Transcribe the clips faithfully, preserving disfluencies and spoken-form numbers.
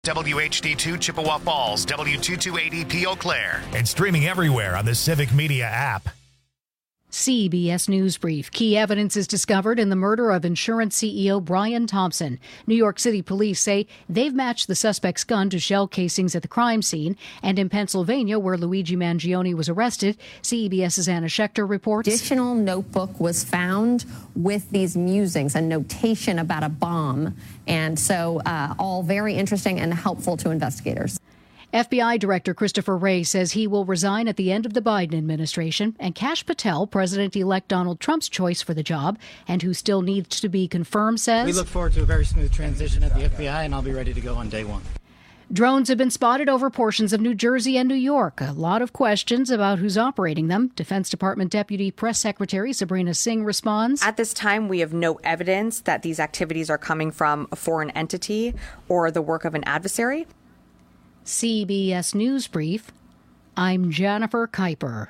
W H D two Chippewa Falls, W two two eight zero P Eau Claire. And streaming everywhere on the Civic Media app. C B S News Brief. Key evidence is discovered in the murder of insurance C E O Brian Thompson. New York City police say they've matched the suspect's gun to shell casings at the crime scene. And in Pennsylvania, where Luigi Mangione was arrested, CBS's Anna Schechter reports. Additional notebook was found with these musings, a notation about a bomb. And so uh, all very interesting and helpful to investigators. F B I Director Christopher Wray says he will resign at the end of the Biden administration, and Kash Patel, President-elect Donald Trump's choice for the job, and who still needs to be confirmed, says... We look forward to a very smooth transition at the F B I, and I'll be ready to go on day one. Drones have been spotted over portions of New Jersey and New York. A lot of questions about who's operating them. Defense Department Deputy Press Secretary Sabrina Singh responds. At this time, we have no evidence that these activities are coming from a foreign entity or the work of an adversary. C B S News Brief. I'm Jennifer Kuiper.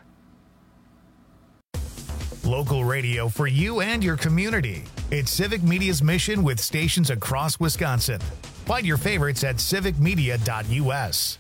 Local radio for you and your community. It's Civic Media's mission with stations across Wisconsin. Find your favorites at civic media dot U S.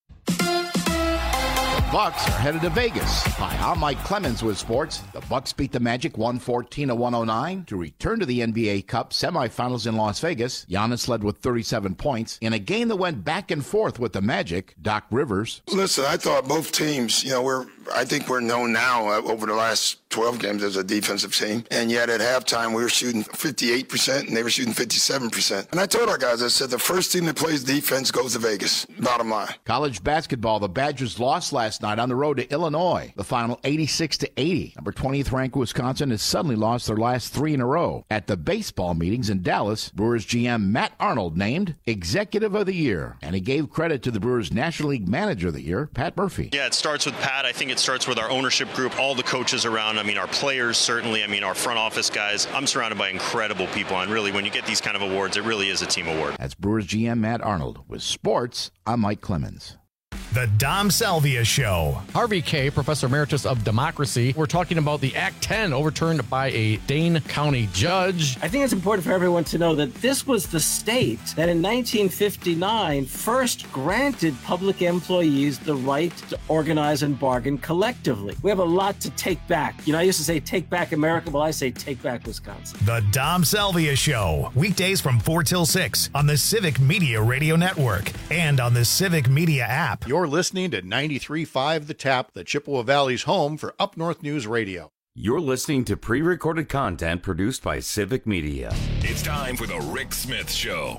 Bucks are headed to Vegas. Hi, I'm Mike Clemens with sports. The Bucks beat the Magic one fourteen to one oh nine to return to the N B A Cup semifinals in Las Vegas. Giannis led with thirty-seven points in a game that went back and forth with the Magic. Doc Rivers. Listen, I thought both teams, you know, we're I think we're known now uh, over the last twelve games as a defensive team. And yet at halftime, we were shooting fifty-eight percent and they were shooting fifty-seven percent. And I told our guys, I said, the first team that plays defense goes to Vegas. Bottom line. College basketball, the Badgers lost last night on the road to Illinois. The final eighty-six to eighty. Number twentieth ranked Wisconsin has suddenly lost their last three in a row. At the baseball meetings in Dallas, Brewers G M Matt Arnold named Executive of the Year. And he gave credit to the Brewers National League Manager of the Year, Pat Murphy. Yeah, it starts with Pat. I think it starts with our ownership group, all the coaches around. I mean, our players, certainly. I mean, our front office guys. I'm surrounded by incredible people. And really, when you get these kind of awards, it really is a team award. That's Brewers G M Matt Arnold. With sports, I'm Mike Clemens. The Dom Salvia Show. Harvey Kaye, Professor Emeritus of Democracy. We're talking about the Act ten overturned by a Dane County judge. I think it's important for everyone to know that this was the state that in nineteen fifty-nine first granted public employees the right to organize and bargain collectively. We have a lot to take back. You know, I used to say take back America. Well, I say take back Wisconsin. The Dom Salvia Show. Weekdays from four till six on the Civic Media Radio Network and on the Civic Media app. You're listening to ninety-three point five The Tap, the Chippewa Valley's home for Up North News Radio. You're listening to pre-recorded content produced by Civic Media. It's time for the Rick Smith Show.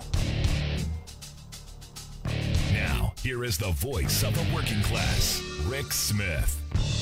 Now, here is the voice of the working class, Rick Smith.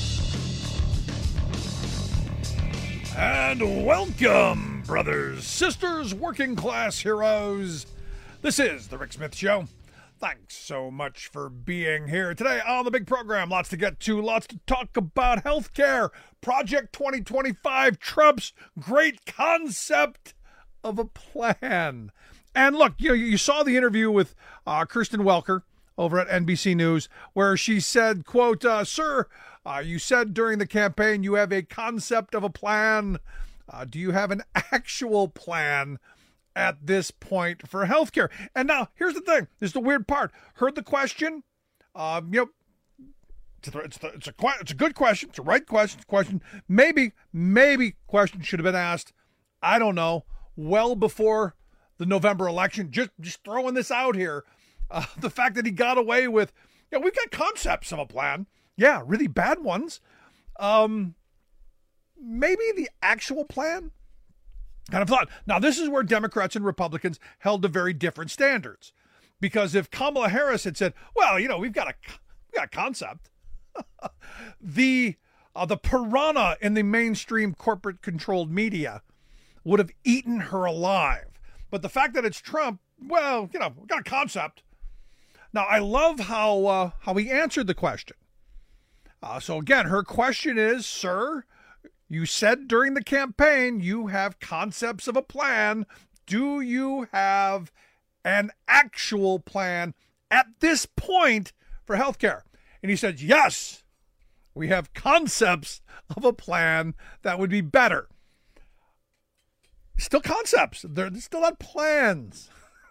And welcome, brothers, sisters, working class heroes. This is the Rick Smith Show. Thanks so much for being here today on the big program. Lots to get to, lots to talk about. Healthcare, Project twenty twenty-five, Trump's great concept of a plan. And look, you know, you saw the interview with uh, Kristen Welker over at N B C News, where she said, quote, uh, sir, uh, you said during the campaign you have a concept of a plan. Uh, do you have an actual plan at this point for healthcare? And now, here's the thing. This is the weird part. Heard the question. Um, you know, it's a, it's, a, it's, a, it's a good question. It's a right question. Question. Maybe, maybe question should have been asked, I don't know, well before the November election. Just, just throwing this out here. Uh, the fact that he got away with, you know, we've got concepts of a plan. Yeah, really bad ones. Um, maybe the actual plan? Kind of thought. Now, this is where Democrats and Republicans held to very different standards. Because if Kamala Harris had said, well, you know, we've got a, we've got a concept, the uh, the piranha in the mainstream corporate-controlled media would have eaten her alive. But the fact that it's Trump, well, you know, we've got a concept. Now, I love how uh, how he answered the question. Uh, so, again, her question is, sir, you said during the campaign you have concepts of a plan. Do you have an actual plan at this point for healthcare? And he said, yes, we have concepts of a plan that would be better. Still concepts. They're still not plans.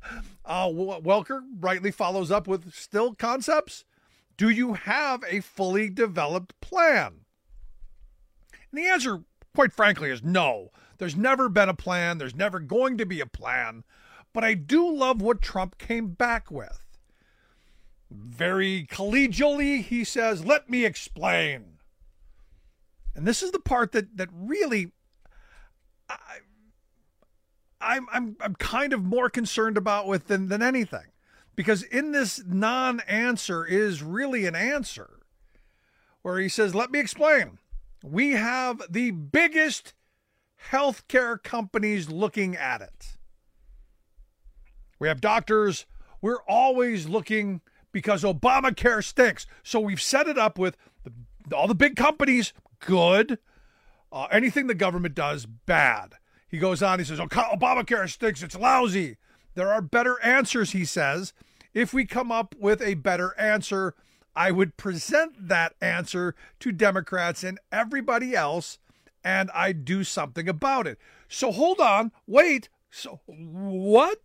Uh, Welker rightly follows up with still concepts. Do you have a fully developed plan? And the answer, quite frankly, is no. There's never been a plan. There's never going to be a plan. But I do love what Trump came back with. Very collegially, he says, let me explain. And this is the part that, that really, I, I'm, I'm, I'm kind of more concerned about with than, than anything. Because in this non-answer is really an answer. Where he says, let me explain. We have the biggest healthcare companies looking at it. We have doctors. We're always looking because Obamacare stinks. So we've set it up with the, all the big companies, good. Uh, anything the government does, bad. He goes on, he says, oh, Obamacare stinks, it's lousy. There are better answers, he says. If we come up with a better answer, I would present that answer to Democrats and everybody else, and I'd do something about it. So hold on, wait. So what?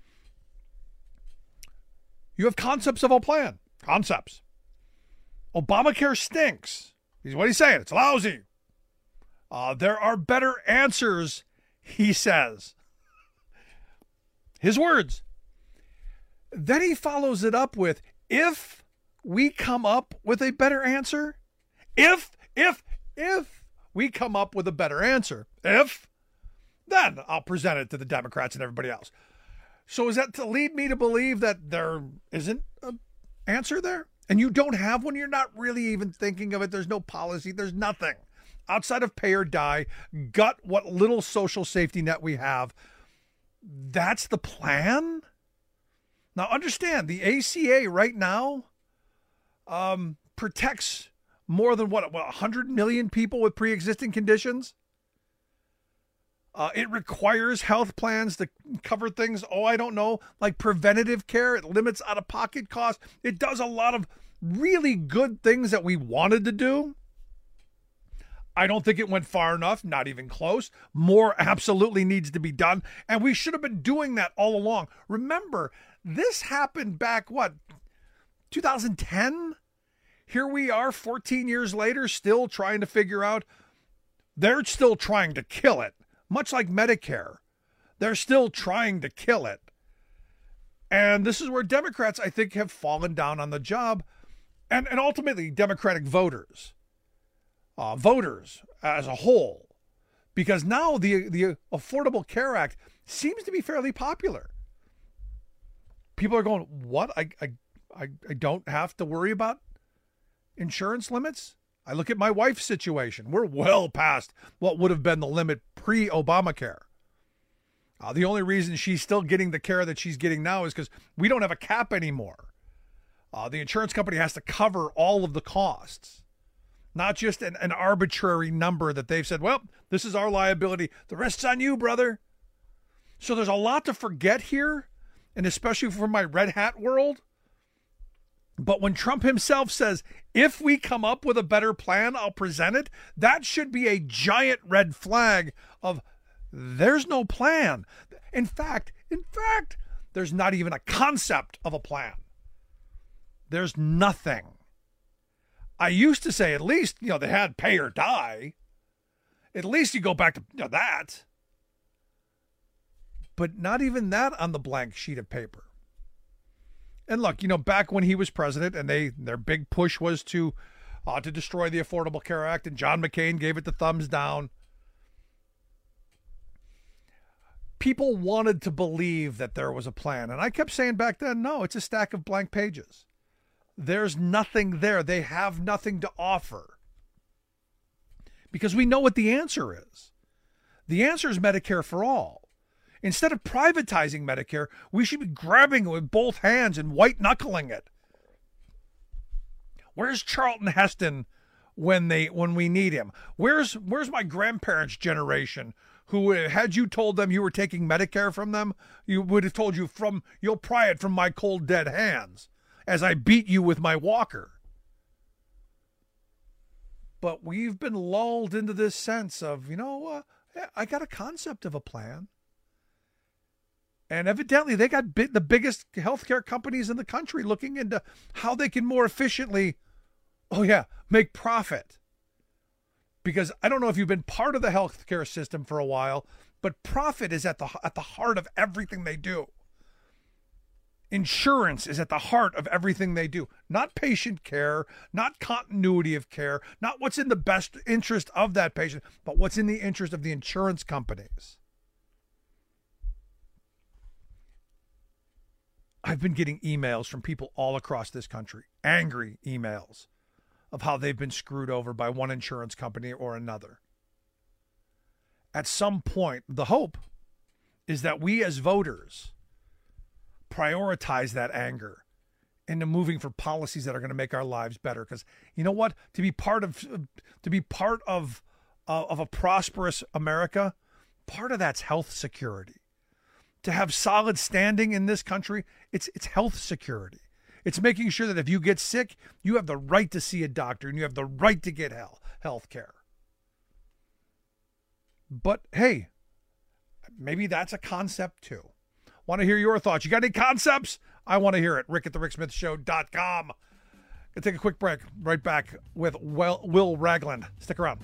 You have concepts of a plan. Concepts. Obamacare stinks. He's what he's saying. It's lousy. Uh, there are better answers, he says. His words. Then he follows it up with, if we come up with a better answer, if, if, if we come up with a better answer, if, then I'll present it to the Democrats and everybody else. So is that to lead me to believe that there isn't an answer there? And you don't have one? You're not really even thinking of it. There's no policy. There's nothing. Outside of pay or die, gut what little social safety net we have. That's the plan? Now understand, the A C A right now um, protects more than, what, what, one hundred million people with pre-existing conditions? Uh, it requires health plans to cover things, oh, I don't know, like preventative care. It limits out-of-pocket costs. It does a lot of really good things that we wanted to do. I don't think it went far enough, not even close. More absolutely needs to be done, and we should have been doing that all along. Remember, this happened back, what, two thousand ten? Here we are fourteen years later, still trying to figure out. They're still trying to kill it. Much like Medicare, they're still trying to kill it. And this is where Democrats, I think, have fallen down on the job. And, and ultimately, Democratic voters. Uh, voters as a whole. Because now the, the Affordable Care Act seems to be fairly popular. People are going, what? I, I, I, I don't have to worry about insurance limits? I look at my wife's situation. We're well past what would have been the limit pre-Obamacare. Uh, the only reason she's still getting the care that she's getting now is because we don't have a cap anymore. Uh, the insurance company has to cover all of the costs, not just an, an arbitrary number that they've said, well, this is our liability. The rest's on you, brother. So there's a lot to forget here, and especially for my red hat world. But when Trump himself says, if we come up with a better plan, I'll present it, that should be a giant red flag of there's no plan. In fact, in fact, there's not even a concept of a plan. There's nothing. I used to say at least, you know, they had pay or die. At least you go back to you know, that. But not even that on the blank sheet of paper. And look, you know, back when he was president and they their big push was to uh, to destroy the Affordable Care Act, and John McCain gave it the thumbs down. People wanted to believe that there was a plan. And I kept saying back then, no, it's a stack of blank pages. There's nothing there. They have nothing to offer. Because we know what the answer is. The answer is Medicare for all. Instead of privatizing Medicare, we should be grabbing it with both hands and white-knuckling it. Where's Charlton Heston when they when we need him? Where's where's my grandparents' generation who, had you told them you were taking Medicare from them, you would have told you, from you'll pry it from my cold, dead hands as I beat you with my walker. But we've been lulled into this sense of, you know, uh, I got a concept of a plan. And evidently they got bit, the biggest healthcare companies in the country looking into how they can more efficiently, oh yeah, make profit. Because I don't know if you've been part of the healthcare system for a while, but profit is at the at the heart of everything they do. Insurance is at the heart of everything they do. Not patient care, not continuity of care, not what's in the best interest of that patient, but what's in the interest of the insurance companies. I've been getting emails from people all across this country, angry emails of how they've been screwed over by one insurance company or another. At some point, the hope is that we as voters prioritize that anger into moving for policies that are going to make our lives better. Because you know what? To be part of to be part of uh, of a prosperous America, part of that's health security. To have solid standing in this country, it's it's health security. It's making sure that if you get sick, you have the right to see a doctor and you have the right to get health health care. But hey, maybe that's a concept too. Want to hear your thoughts? You got any concepts? I want to hear it. Rick at the Rick Smith Show dot com. Gonna take a quick break. Right back with Will, Will Ragland. Stick around.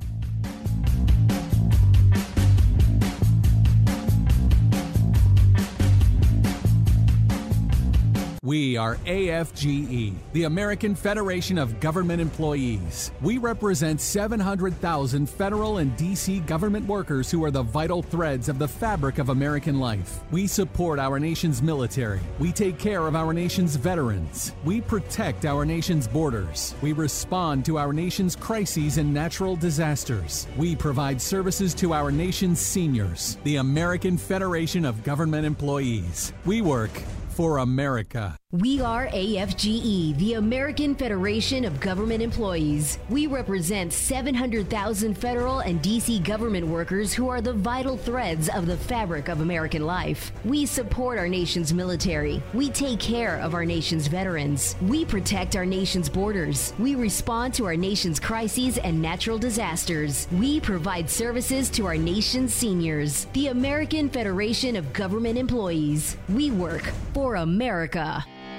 We are A F G E, the American Federation of Government Employees. We represent seven hundred thousand federal and D C government workers who are the vital threads of the fabric of American life. We support our nation's military. We take care of our nation's veterans. We protect our nation's borders. We respond to our nation's crises and natural disasters. We provide services to our nation's seniors. The American Federation of Government Employees. We work for America. We are A F G E, the American Federation of Government Employees. We represent seven hundred thousand federal and D C government workers who are the vital threads of the fabric of American life. We support our nation's military. We take care of our nation's veterans. We protect our nation's borders. We respond to our nation's crises and natural disasters. We provide services to our nation's seniors. The American Federation of Government Employees. We work for America.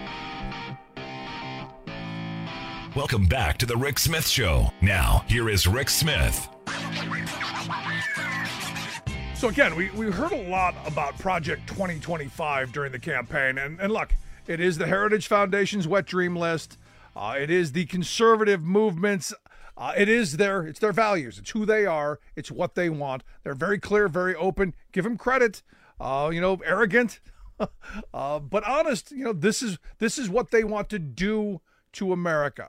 Welcome back to the Rick Smith Show. Now, here is Rick Smith. So again, we, we heard a lot about Project twenty twenty-five during the campaign. And, and look, it is the Heritage Foundation's wet dream list. Uh, it is the conservative movement's. Uh, it is their, it's their values. It's who they are. It's what they want. They're very clear, very open. Give them credit. Uh, you know, arrogant, uh, but honest. You know, this is this is what they want to do to America.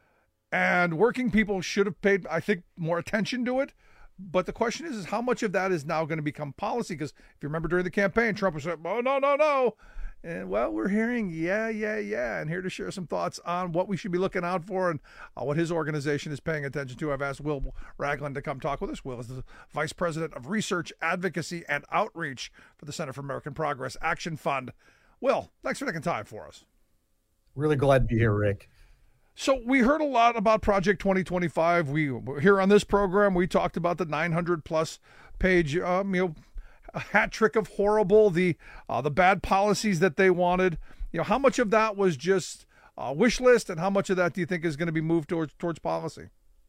And working people should have paid, I think, more attention to it. But the question is, is how much of that is now going to become policy? Because if you remember during the campaign, Trump was saying, oh, no, no, no. And, well, we're hearing, yeah, yeah, yeah. And here to share some thoughts on what we should be looking out for and uh, what his organization is paying attention to. I've asked Will Ragland to come talk with us. Will is the Vice President of Research, Advocacy, and Outreach for the Center for American Progress Action Fund. Will, thanks for taking time for us. Really glad to be here, Rick. So we heard a lot about Project twenty twenty-five. We here on this program, we talked about the nine hundred plus page, um, you know, a hat trick of horrible, the uh, the bad policies that they wanted. You know, how much of that was just a wish list, and how much of that do you think is going to be moved towards towards policy?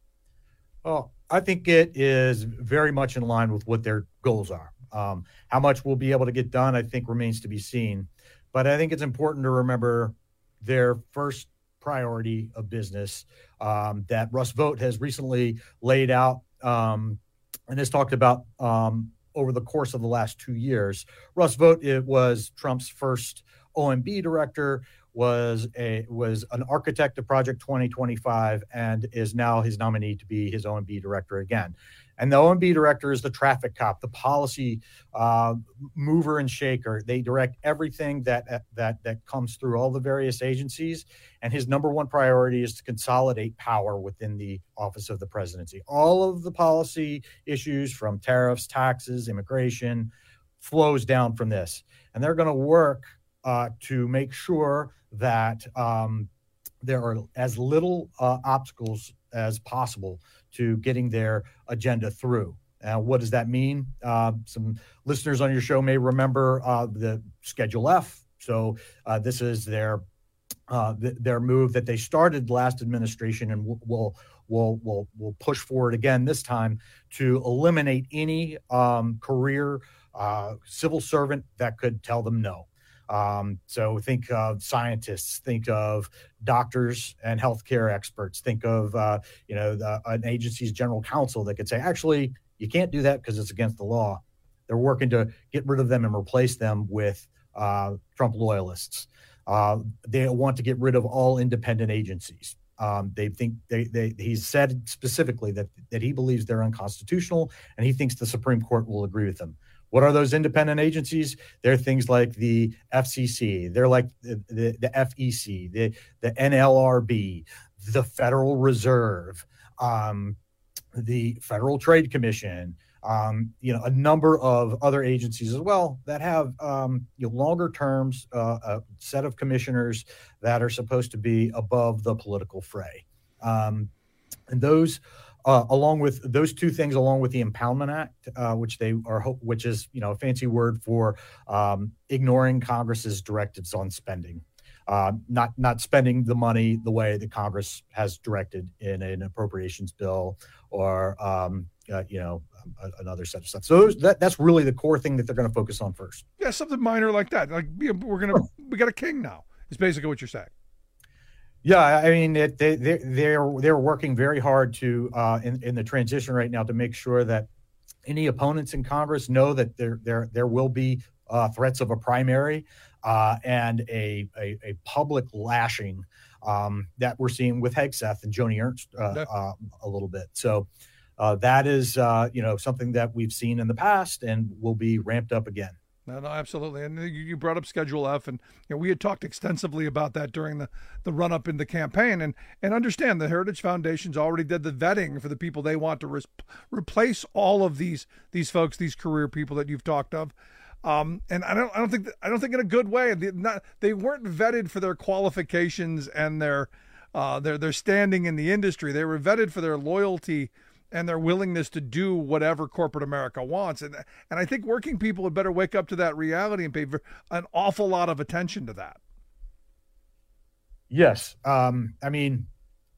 Oh, I think it is very much in line with what their goals are. Um, how much we'll be able to get done, I think, remains to be seen. But I think it's important to remember their first priority of business um, that Russ Vought has recently laid out um, and has talked about um, over the course of the last two years. Russ Vought, it was Trump's first O M B director, was a was an architect of Project twenty twenty-five, and is now his nominee to be his O M B director again. And the O M B director is the traffic cop, the policy uh, mover and shaker. They direct everything that that that comes through all the various agencies. And his number one priority is to consolidate power within the office of the presidency. All of the policy issues, from tariffs, taxes, immigration, flows down from this. And they're going to work uh, to make sure that um, there are as little uh, obstacles as possible to getting their agenda through. Uh, what does that mean? Uh, some listeners on your show may remember uh, the Schedule F. So uh, this is their uh, th- their move that they started last administration and w- will will will will push forward again this time to eliminate any um, career uh, civil servant that could tell them no. Um, so think of scientists, think of doctors and healthcare experts, think of, uh, you know, the, an agency's general counsel that could say, actually, you can't do that because it's against the law. They're working to get rid of them and replace them with uh, Trump loyalists. Uh, they want to get rid of all independent agencies. Um, they think they, they, he's said specifically that, that he believes they're unconstitutional and he thinks the Supreme Court will agree with them. What are those independent agencies? They're things like the F C C. They're like the, the, the F E C, the, the N L R B, the Federal Reserve, um, the Federal Trade Commission, um, you know, a number of other agencies as well that have um, you know, longer terms, uh, a set of commissioners that are supposed to be above the political fray. Um, and those Uh, along with those two things, along with the Impoundment Act, uh, which they are, which is you know a fancy word for um, ignoring Congress's directives on spending, uh, not not spending the money the way that Congress has directed in an appropriations bill or um, uh, you know a, another set of stuff. So those, that that's really the core thing that they're going to focus on first. Yeah, something minor like that. Like we're gonna we got a king now. Is basically what you're saying. Yeah, I mean, it, they, they, they're they're working very hard to uh, in in the transition right now to make sure that any opponents in Congress know that there there there will be uh, threats of a primary uh, and a, a a public lashing um, that we're seeing with Hegseth and Joni Ernst uh, yeah. uh, a little bit. So uh, that is uh, you know something that we've seen in the past and will be ramped up again. No, no, absolutely. And you brought up Schedule F, and you know, we had talked extensively about that during the, the run-up in the campaign. And and understand the Heritage Foundation's already did the vetting for the people they want to res- replace all of these these folks, these career people that you've talked of. Um, and I don't I don't think that, I don't think in a good way. They, not, they weren't vetted for their qualifications and their uh, their their standing in the industry. They were vetted for their loyalty and their willingness to do whatever corporate America wants. And and I think working people would better wake up to that reality and pay an awful lot of attention to that. Yes. Um, I mean,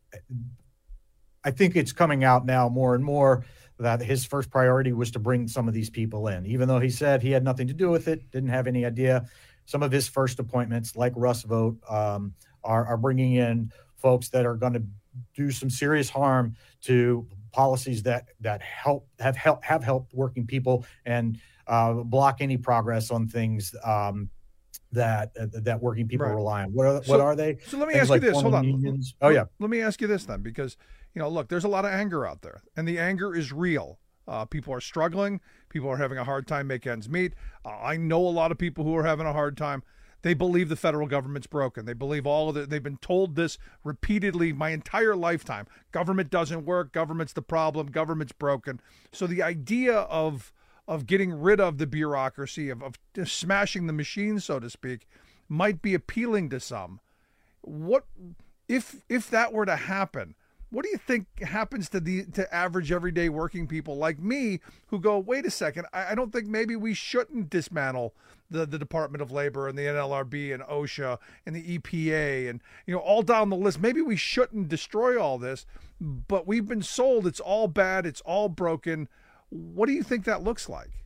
I think it's coming out now more and more that his first priority was to bring some of these people in, even though he said he had nothing to do with it, didn't have any idea. Some of his first appointments, like Russ Vought, um, are, are bringing in folks that are going to do some serious harm to policies that that help have help have helped working people and uh, block any progress on things um, that uh, that working people right. rely on. What are so, what are they? So let me things ask like you this. Hold on. Unions? Oh yeah. Let me ask you this then, because you know, look, there's a lot of anger out there, and the anger is real. Uh, people are struggling. People are having a hard time make ends meet. Uh, I know a lot of people who are having a hard time. They believe the federal government's broken. They believe all of it. They've been told this repeatedly my entire lifetime. Government doesn't work. Government's the problem. Government's broken. So the idea of of getting rid of the bureaucracy, of, of smashing the machine, so to speak, might be appealing to some. What if if that were to happen? What do you think happens to the to average everyday working people like me who go, wait a second, I, I don't think maybe we shouldn't dismantle the, the Department of Labor and the N L R B and OSHA and the E P A and, you know, all down the list. Maybe we shouldn't destroy all this, but we've been sold it's all bad, it's all broken. What do you think that looks like?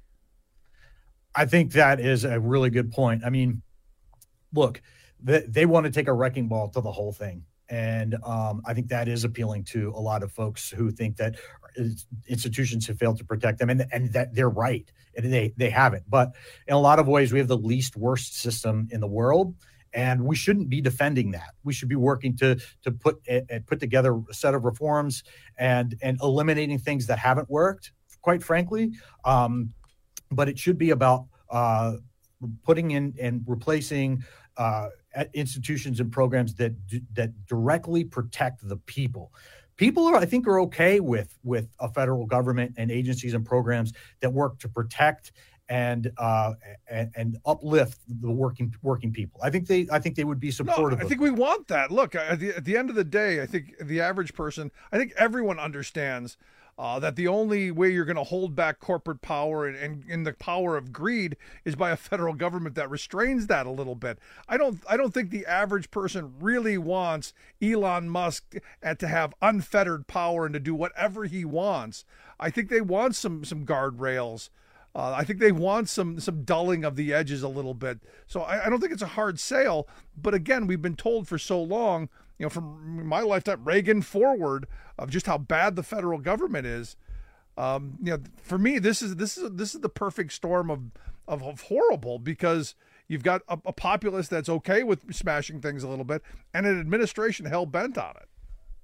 I think that is a really good point. I mean, look, they, they want to take a wrecking ball to the whole thing. And um, I think that is appealing to a lot of folks who think that institutions have failed to protect them, and, and that they're right. And they, they haven't. But in a lot of ways, we have the least worst system in the world, and we shouldn't be defending that. We should be working to to put uh, put together a set of reforms and and eliminating things that haven't worked, quite frankly. Um, but it should be about uh, putting in and replacing uh, institutions and programs that that directly protect the people. People are, I think, are okay with with a federal government and agencies and programs that work to protect and uh, and, and uplift the working working people. I think they I think they would be supportive. No, I think we want that. Look, at the at the end of the day, I think the average person, I think everyone understands Uh, that the only way you're going to hold back corporate power and, and, and the power of greed is by a federal government that restrains that a little bit. I don't I don't think the average person really wants Elon Musk to have unfettered power and to do whatever he wants. I think they want some some guardrails. Uh, I think they want some some dulling of the edges a little bit. So I, I don't think it's a hard sale. But again, we've been told for so long, you know, from my lifetime, Reagan forward, of just how bad the federal government is. Um, you know, for me, this is this is this is the perfect storm of of, of horrible, because you've got a, a populace that's okay with smashing things a little bit, and an administration hell bent on it.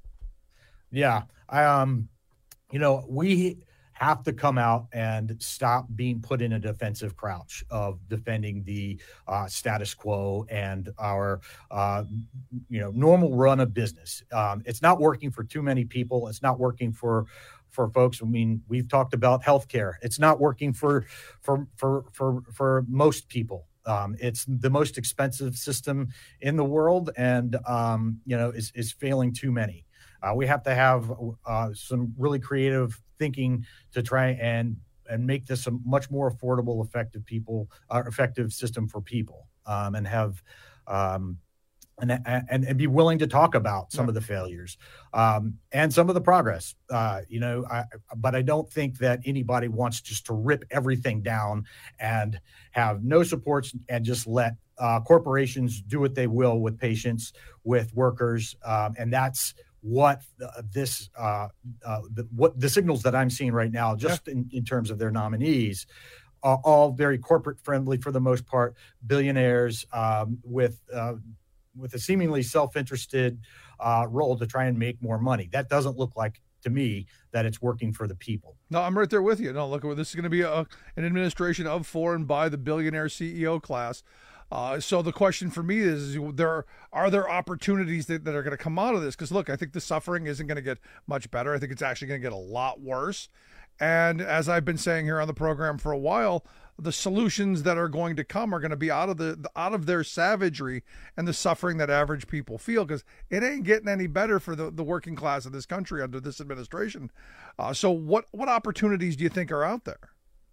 Yeah, um, you know, we have to come out and stop being put in a defensive crouch of defending the uh, status quo and our, uh, you know, normal run of business. Um, it's not working for too many people. It's not working for for folks. I mean, we've talked about healthcare. It's not working for for for for for most people. Um, it's the most expensive system in the world, and um, you know, is is failing too many. Uh, we have to have uh, some really creative thinking to try and and make this a much more affordable, effective people, uh, effective system for people, um, and have um, and, and and be willing to talk about some yeah. of the failures um, and some of the progress. Uh, you know, I, but I don't think that anybody wants just to rip everything down and have no supports and just let uh, corporations do what they will with patients, with workers, um, and that's what uh, this uh, uh, the, what the signals that I'm seeing right now, just yeah. in, in terms of their nominees, are all very corporate friendly for the most part, billionaires um, with uh, with a seemingly self-interested uh, role to try and make more money. That doesn't look like, to me, that it's working for the people. No, I'm right there with you. No, look, this is going to be a, an administration of, for, and by the billionaire C E O class. Uh, so the question for me is, is there are there opportunities that, that are going to come out of this? Because, look, I think the suffering isn't going to get much better. I think it's actually going to get a lot worse. And as I've been saying here on the program for a while, the solutions that are going to come are going to be out of the out of their savagery and the suffering that average people feel, because it ain't getting any better for the, the working class of this country under this administration. Uh, so what, what opportunities do you think are out there?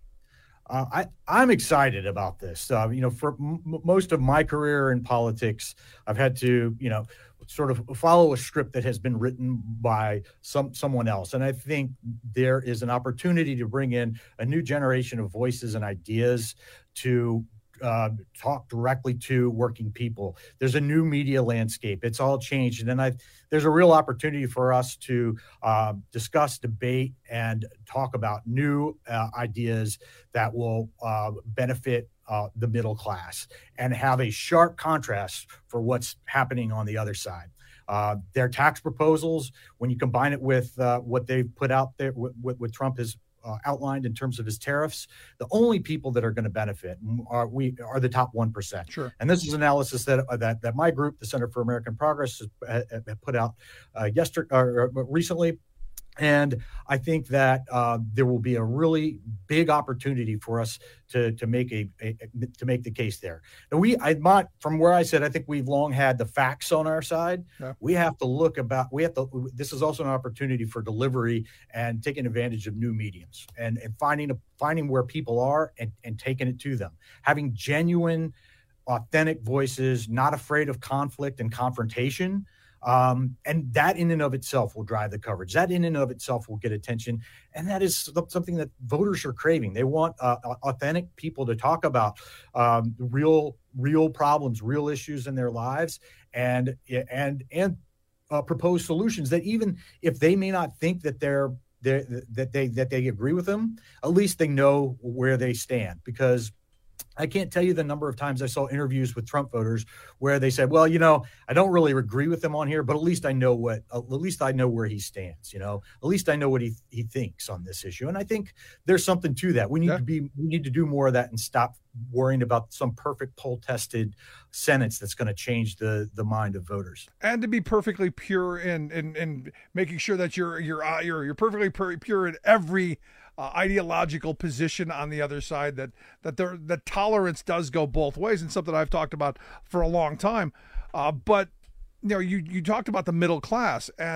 Uh, I, I'm excited about this. Uh, you know, for m- most of my career in politics, I've had to, you know, sort of follow a script that has been written by some someone else. And I think there is an opportunity to bring in a new generation of voices and ideas to uh, talk directly to working people. There's a new media landscape. It's all changed. And then I, there's a real opportunity for us to uh, discuss, debate, and talk about new uh, ideas that will uh, benefit uh, the middle class and have a sharp contrast for what's happening on the other side. Uh, their tax proposals, when you combine it with uh, what they've put out there, what, what Trump has Uh, outlined in terms of his tariffs, the only people that are going to benefit are we are the top one percent. Sure. And this is analysis that uh, that that my group, the Center for American Progress, has uh, put out uh, yesterday or uh, recently. And I think that uh, there will be a really big opportunity for us to to make a, a to make the case there. And we, I might, from where I said, I think we've long had the facts on our side. Yeah. We have to look about. We have to. This is also an opportunity for delivery and taking advantage of new mediums and and finding a, finding where people are and and taking it to them. Having genuine, authentic voices, not afraid of conflict and confrontation. Um, and that in and of itself will drive the coverage. That in and of itself will get attention. And that is something that voters are craving. They want uh, authentic people to talk about um, real, real problems, real issues in their lives, and and and uh, propose solutions that, even if they may not think that they're, they're that they that they agree with them, at least they know where they stand. Because I can't tell you the number of times I saw interviews with Trump voters where they said, well, you know, I don't really agree with him on here, but at least I know what, at least I know where he stands, you know, at least I know what he he thinks on this issue. And I think there's something to that. We need yeah. to be, we need to do more of that and stop worrying about some perfect poll tested sentence that's going to change the, the mind of voters. And to be perfectly pure in, in, in making sure that you're, you're, uh, you're, you're perfectly pure in every Uh, ideological position on the other side, that that there that tolerance does go both ways, and something I've talked about for a long time. Uh, but you know, you you talked about the middle class, and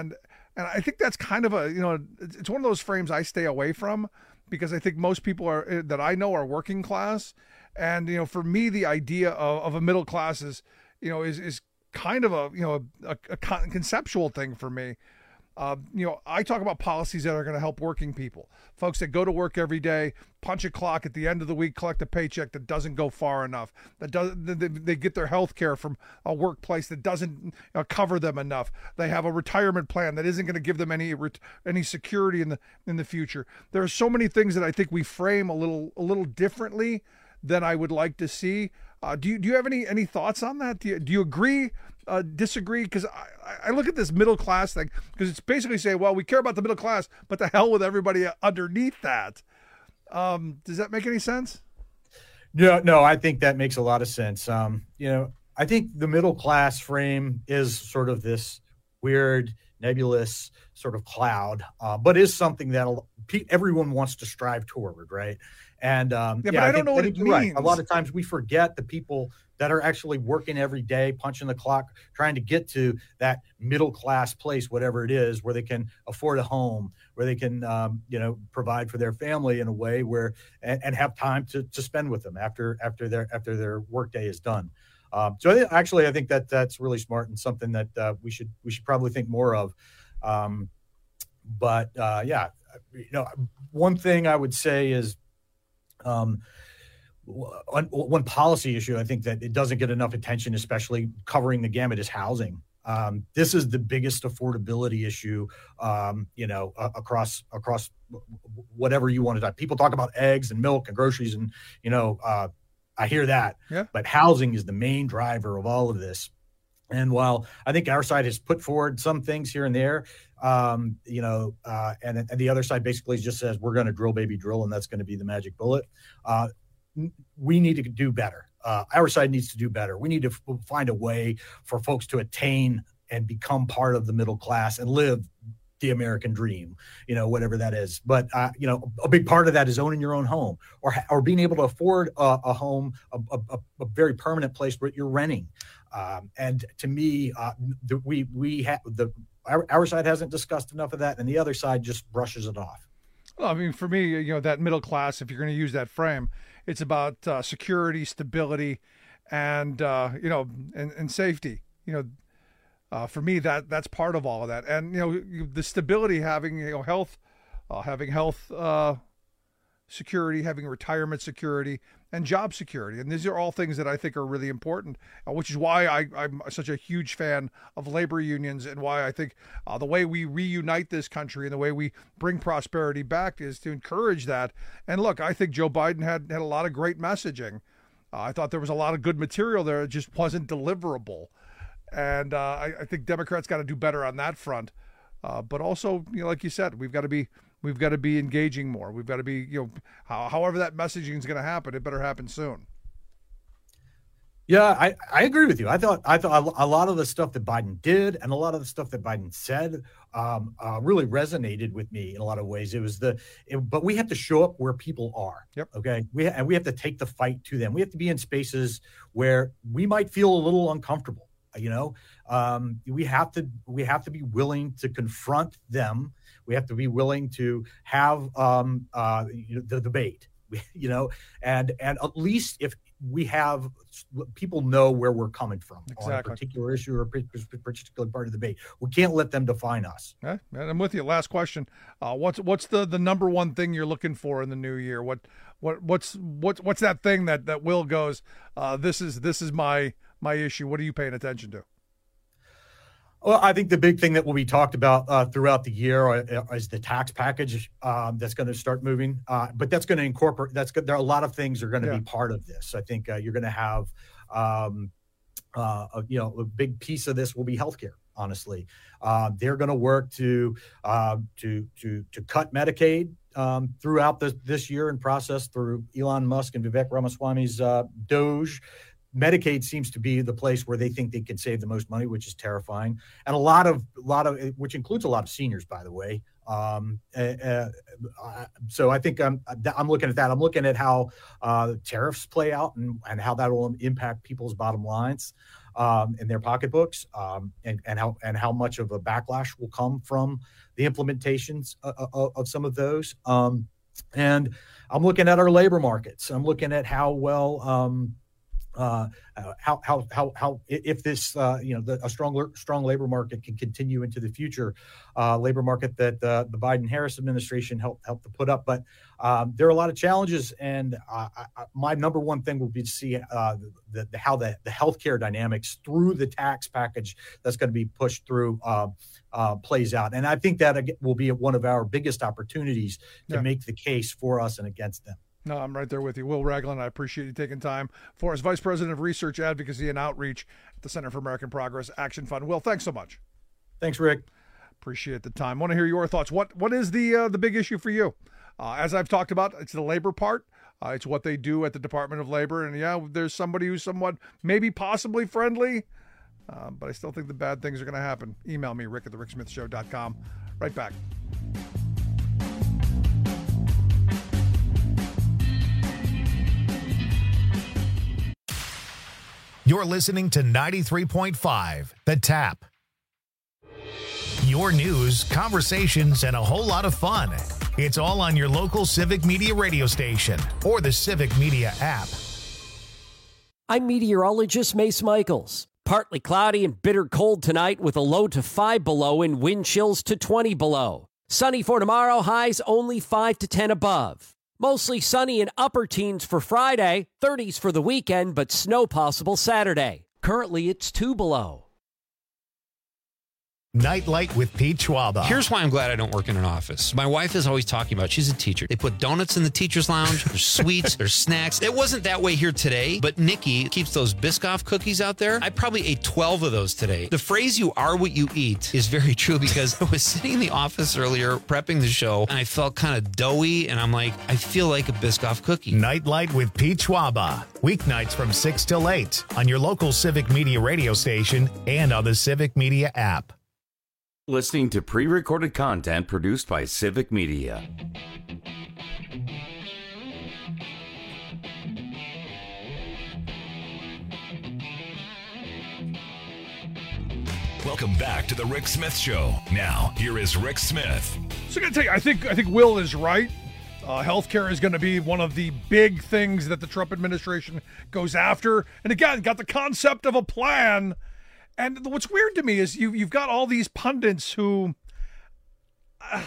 And I think that's kind of a, you know, it's one of those frames I stay away from because I think most people are that I know are working class. And, you know, for me, the idea of, of a middle class is, you know, is, is kind of a, you know, a, a conceptual thing for me. Uh, you know, I talk about policies that are going to help working people, folks that go to work every day, punch a clock at the end of the week, collect a paycheck that doesn't go far enough, that does they, they get their health care from a workplace that doesn't uh, cover them enough. They have a retirement plan that isn't going to give them any any security in the in the future. There are so many things that I think we frame a little a little differently than I would like to see. Uh, do you do you have any any thoughts on that? Do you, do you agree? Uh, disagree? Because I, I look at this middle class thing because it's basically saying, well, we care about the middle class, but the hell with everybody underneath that. Um, does that make any sense? No, no, I think that makes a lot of sense. Um, you know, I think the middle class frame is sort of this weird, nebulous sort of cloud, uh, but is something that everyone wants to strive toward, right? And um, yeah, yeah, but I, I don't think, know what it means. Right. A lot of times we forget the people that are actually working every day, punching the clock, trying to get to that middle class place, whatever it is, where they can afford a home, where they can, um, you know, provide for their family in a way where and, and have time to to spend with them after after their after their workday is done. Um, so I, actually, I think that that's really smart and something that uh, we should we should probably think more of. Um, but uh, yeah, you know, one thing I would say is. Um, One policy issue, I think that it doesn't get enough attention, especially covering the gamut, is housing. Um, this is the biggest affordability issue, um, you know, uh, across across whatever you want to talk. People talk about eggs and milk and groceries, and you know, uh, I hear that. Yeah. But housing is the main driver of all of this. And while I think our side has put forward some things here and there, um, you know, uh, and, and the other side basically just says we're going to drill, baby, drill, and that's going to be the magic bullet. Uh, we need to do better. Uh, our side needs to do better. We need to f- find a way for folks to attain and become part of the middle class and live the American dream, you know, whatever that is. But, uh, you know, a big part of that is owning your own home or or being able to afford a, a home, a, a, a very permanent place where you're renting. Um, and to me, uh, the, we we have the our, our side hasn't discussed enough of that, and the other side just brushes it off. Well, I mean, for me, you know, that middle class, if you're going to use that frame, it's about uh, security, stability, and, uh, you know, and, and safety. You know, uh, for me, that that's part of all of that. And, you know, the stability, having, you know, health, uh, having health uh, security, having retirement security, and job security. And these are all things that I think are really important, uh, which is why I, I'm such a huge fan of labor unions and why I think uh, the way we reunite this country and the way we bring prosperity back is to encourage that. And look, I think Joe Biden had, had a lot of great messaging. Uh, I thought there was a lot of good material there. It just wasn't deliverable. And uh, I, I think Democrats got to do better on that front. Uh, but also, you know, like you said, we've got to be We've got to be engaging more. We've got to be, you know, how, however that messaging is going to happen, it better happen soon. Yeah, I, I agree with you. I thought I thought a lot of the stuff that Biden did and a lot of the stuff that Biden said um, uh, really resonated with me in a lot of ways. It was the, it, but we have to show up where people are. Yep. Okay. We and we have to take the fight to them. We have to be in spaces where we might feel a little uncomfortable. You know, um, we have to we have to be willing to confront them. We have to be willing to have um, uh, you know, the debate, you know, and and at least if we have people know where we're coming from exactly. on a particular issue or a particular part of the debate. We can't let them define us. Okay. I'm with you. Last question. Uh, what's what's the, the number one thing you're looking for in the new year? What what what's what's what's that thing that, that Will goes, uh, this is this is my my issue. What are you paying attention to? Well, I think the big thing that will be talked about uh, throughout the year is the tax package um, that's going to start moving. Uh, but that's going to incorporate. That's good. There are a lot of things that are going to yeah. be part of this. I think uh, you're going to have, um, uh, a, you know, a big piece of this will be healthcare. Honestly, uh, they're going to work to uh, to to to cut Medicaid um, throughout this this year and process through Elon Musk and Vivek Ramaswamy's uh, Doge. Medicaid seems to be the place where they think they can save the most money, which is terrifying. And a lot of, a lot of, which includes a lot of seniors, by the way. Um, uh, uh, so I think I'm, I'm looking at that. I'm looking at how uh, tariffs play out and, and how that will impact people's bottom lines. um, in their pocketbooks, um, and, and how and how much of a backlash will come from the implementations of, of, of some of those. Um, and I'm looking at our labor markets. I'm looking at how well. Um, Uh, uh, how how how how if this uh, you know the, a strong strong labor market can continue into the future, uh, labor market that uh, the Biden-Harris administration helped helped to put up. But um, there are a lot of challenges, and uh, I, my number one thing will be to see uh, the, the how the the healthcare dynamics through the tax package that's going to be pushed through uh, uh, plays out. And I think that will be one of our biggest opportunities to Yeah. make the case for us and against them. No, I'm right there with you. Will Ragland, I appreciate you taking time for us. Vice President of Research, Advocacy, and Outreach at the Center for American Progress Action Fund. Will, thanks so much. Thanks, Rick. Appreciate the time. Want to hear your thoughts. What What is the uh, the big issue for you? Uh, as I've talked about, it's the labor part. Uh, it's what they do at the Department of Labor. And, yeah, there's somebody who's somewhat maybe possibly friendly, uh, but I still think the bad things are going to happen. Email me, rick at the rick smith show dot com. Right back. You're listening to ninety-three point five, The Tap. Your news, conversations, and a whole lot of fun. It's all on your local Civic Media radio station or the Civic Media app. I'm meteorologist Mace Michaels. Partly cloudy and bitter cold tonight with a low to five below and wind chills to twenty below. Sunny for tomorrow, highs only five to ten above. Mostly sunny and upper teens for Friday, thirties for the weekend, but snow possible Saturday. Currently, it's two below. Nightlight with Pete Schwaba. Here's why I'm glad I don't work in an office. My wife is always talking about, she's a teacher. They put donuts in the teacher's lounge. There's sweets. There's snacks. It wasn't that way here today, but Nikki keeps those Biscoff cookies out there. I probably ate twelve of those today. The phrase, you are what you eat, is very true because I was sitting in the office earlier prepping the show, and I felt kind of doughy, and I'm like, I feel like a Biscoff cookie. Nightlight with Pete Schwaba. Weeknights from six till eight on your local Civic Media radio station and on the Civic Media app. Listening to pre-recorded content produced by Civic Media. Welcome back to the Rick Smith Show. Now, here is Rick Smith. So I gotta tell you, I think I think Will is right. Uh, healthcare is going to be one of the big things that the Trump administration goes after. And again, got the concept of a plan. And what's weird to me is you, you've got all these pundits who uh,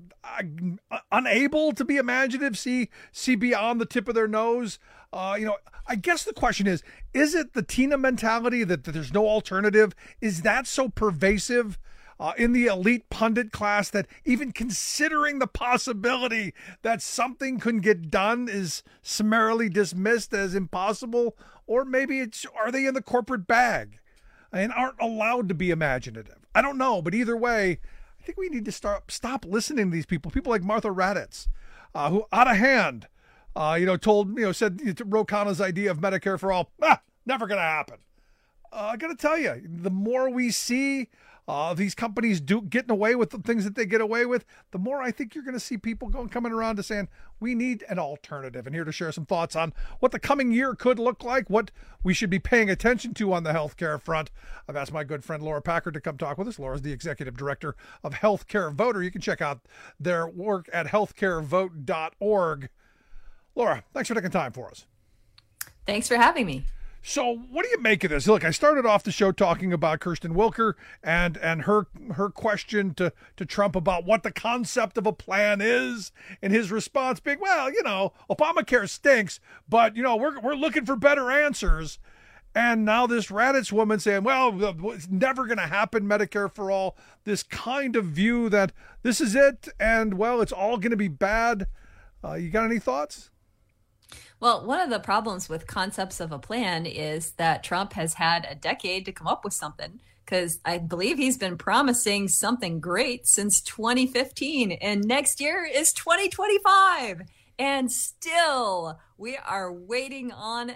are unable to be imaginative, see see beyond the tip of their nose. Uh, you know, I guess the question is, is it the Tina mentality that, that there's no alternative? Is that so pervasive uh, in the elite pundit class that even considering the possibility that something couldn't get done is summarily dismissed as impossible? Or maybe it's, are they in the corporate bag and aren't allowed to be imaginative? I don't know, but either way, I think we need to start stop listening to these people. People like Martha Raddatz, uh, who out of hand, uh, you know, told, you know, said Ro Khanna's idea of Medicare for all, ah, never going to happen. Uh, I got to tell you, the more we see uh, these companies do getting away with the things that they get away with, the more I think you're going to see people going coming around to saying we need an alternative. And here to share some thoughts on what the coming year could look like, what we should be paying attention to on the healthcare front, I've asked my good friend Laura Packard to come talk with us. Laura's the executive director of Healthcare Voter. You can check out their work at healthcare vote dot org. Laura, thanks for taking time for us. Thanks for having me. So what do you make of this? Look, I started off the show talking about Kirsten Wilker and and her her question to, to Trump about what the concept of a plan is, and his response being, well, you know, Obamacare stinks, but, you know, we're we're looking for better answers. And now this Raddatz woman saying, well, it's never going to happen, Medicare for all, this kind of view that this is it, and, well, it's all going to be bad. Uh, you got any thoughts? Well, one of the problems with concepts of a plan is that Trump has had a decade to come up with something, because I believe he's been promising something great since twenty fifteen, and next year is twenty twenty-five. And still, we are waiting on an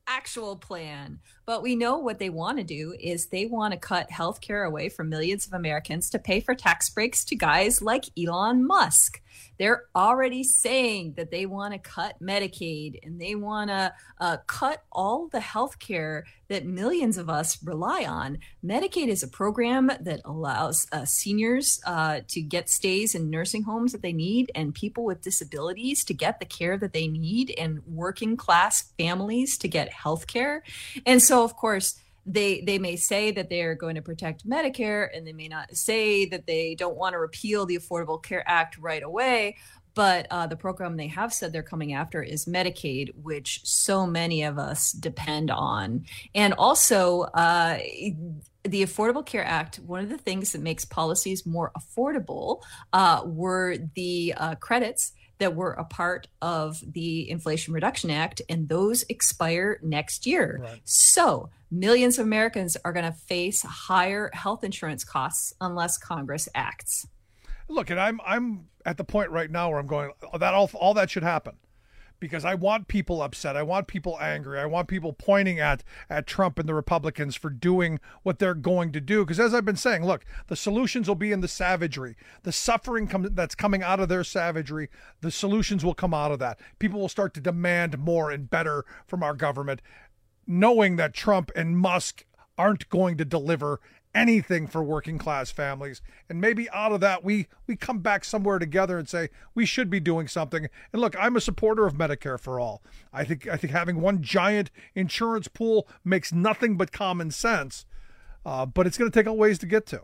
actual plan. But we know what they want to do is they want to cut health care away from millions of Americans to pay for tax breaks to guys like Elon Musk. They're already saying that they want to cut Medicaid and they want to uh, cut all the health care that millions of us rely on. Medicaid is a program that allows uh, seniors uh, to get stays in nursing homes that they need, and people with disabilities to get the care that they need, and working class families to get health care. And so, of course, They they may say that they are going to protect Medicare, and they may not say that they don't want to repeal the Affordable Care Act right away. But uh, the program they have said they're coming after is Medicaid, which so many of us depend on. And also, uh, the Affordable Care Act, one of the things that makes policies more affordable uh, were the uh, credits that were a part of the Inflation Reduction Act, and those expire next year. Right. So millions of Americans are going to face higher health insurance costs unless Congress acts. Look, and I'm I'm at the point right now where I'm going, that all, all that should happen. Because I want people upset. I want people angry. I want people pointing at, at Trump and the Republicans for doing what they're going to do. Because as I've been saying, look, the solutions will be in the savagery. The suffering com- that's coming out of their savagery, the solutions will come out of that. People will start to demand more and better from our government, knowing that Trump and Musk aren't going to deliver anything for working class families. And maybe out of that, we we come back somewhere together and say we should be doing something. And look, I'm a supporter of Medicare for all. I think I think having one giant insurance pool makes nothing but common sense. Uh, but it's going to take a ways to get to.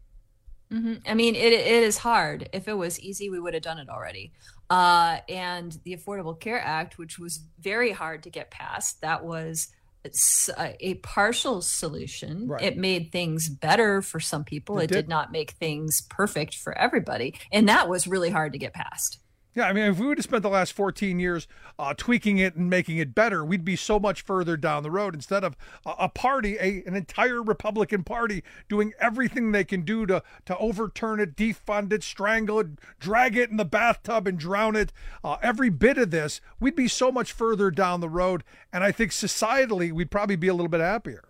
Mm-hmm. I mean, it it is hard. If it was easy, we would have done it already. Uh, and the Affordable Care Act, which was very hard to get passed, that was It's a partial solution. Right. It made things better for some people. It, it did. did not make things perfect for everybody. And that was really hard to get past. Yeah, I mean, if we would have spent the last fourteen years uh, tweaking it and making it better, we'd be so much further down the road instead of a, a party, a, an entire Republican Party doing everything they can do to, to overturn it, defund it, strangle it, drag it in the bathtub and drown it. Uh, every bit of this, we'd be so much further down the road. And I think societally, we'd probably be a little bit happier.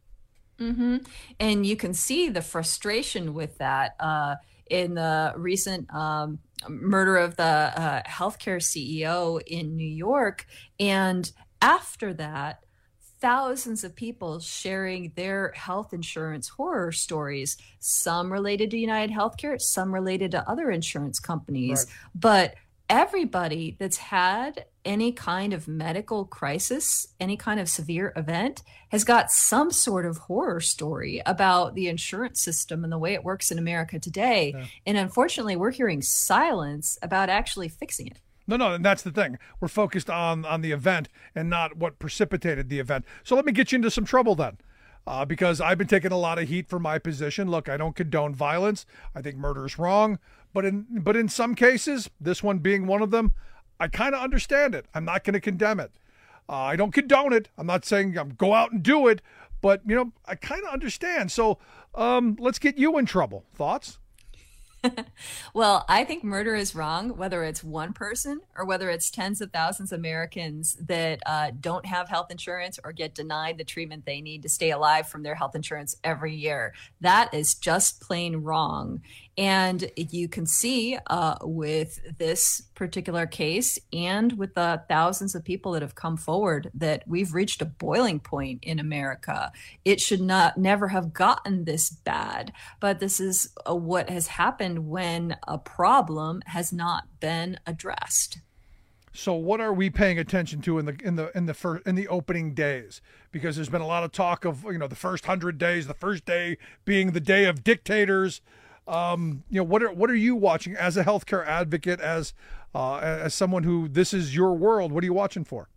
Mm-hmm. And you can see the frustration with that uh, in the recent um, murder of the uh, healthcare C E O in New York. And after that, thousands of people sharing their health insurance horror stories, some related to United Healthcare, some related to other insurance companies. Right. But everybody that's had any kind of medical crisis, any kind of severe event, has got some sort of horror story about the insurance system and the way it works in America today. Yeah. And unfortunately, we're hearing silence about actually fixing it. No, no, and that's the thing. We're focused on, on the event and not what precipitated the event. So let me get you into some trouble then. Uh, because I've been taking a lot of heat for my position. Look, I don't condone violence. I think murder is wrong. But in but in some cases, this one being one of them, I kind of understand it. I'm not going to condemn it. Uh, I don't condone it. I'm not saying um, go out and do it. But, you know, I kind of understand. So um, let's get you in trouble. Thoughts? Well, I think murder is wrong, whether it's one person or whether it's tens of thousands of Americans that uh, don't have health insurance or get denied the treatment they need to stay alive from their health insurance every year. That is just plain wrong. And you can see uh, with this particular case and with the thousands of people that have come forward that we've reached a boiling point in America. It should not never have gotten this bad. But this is uh, what has happened when a problem has not been addressed. So what are we paying attention to in the in the in the first in the opening days? Because there's been a lot of talk of, you know, the first hundred days, the first day being the day of dictators. Um, you know, what are what are you watching as a healthcare advocate, as uh, as someone who this is your world? What are you watching for?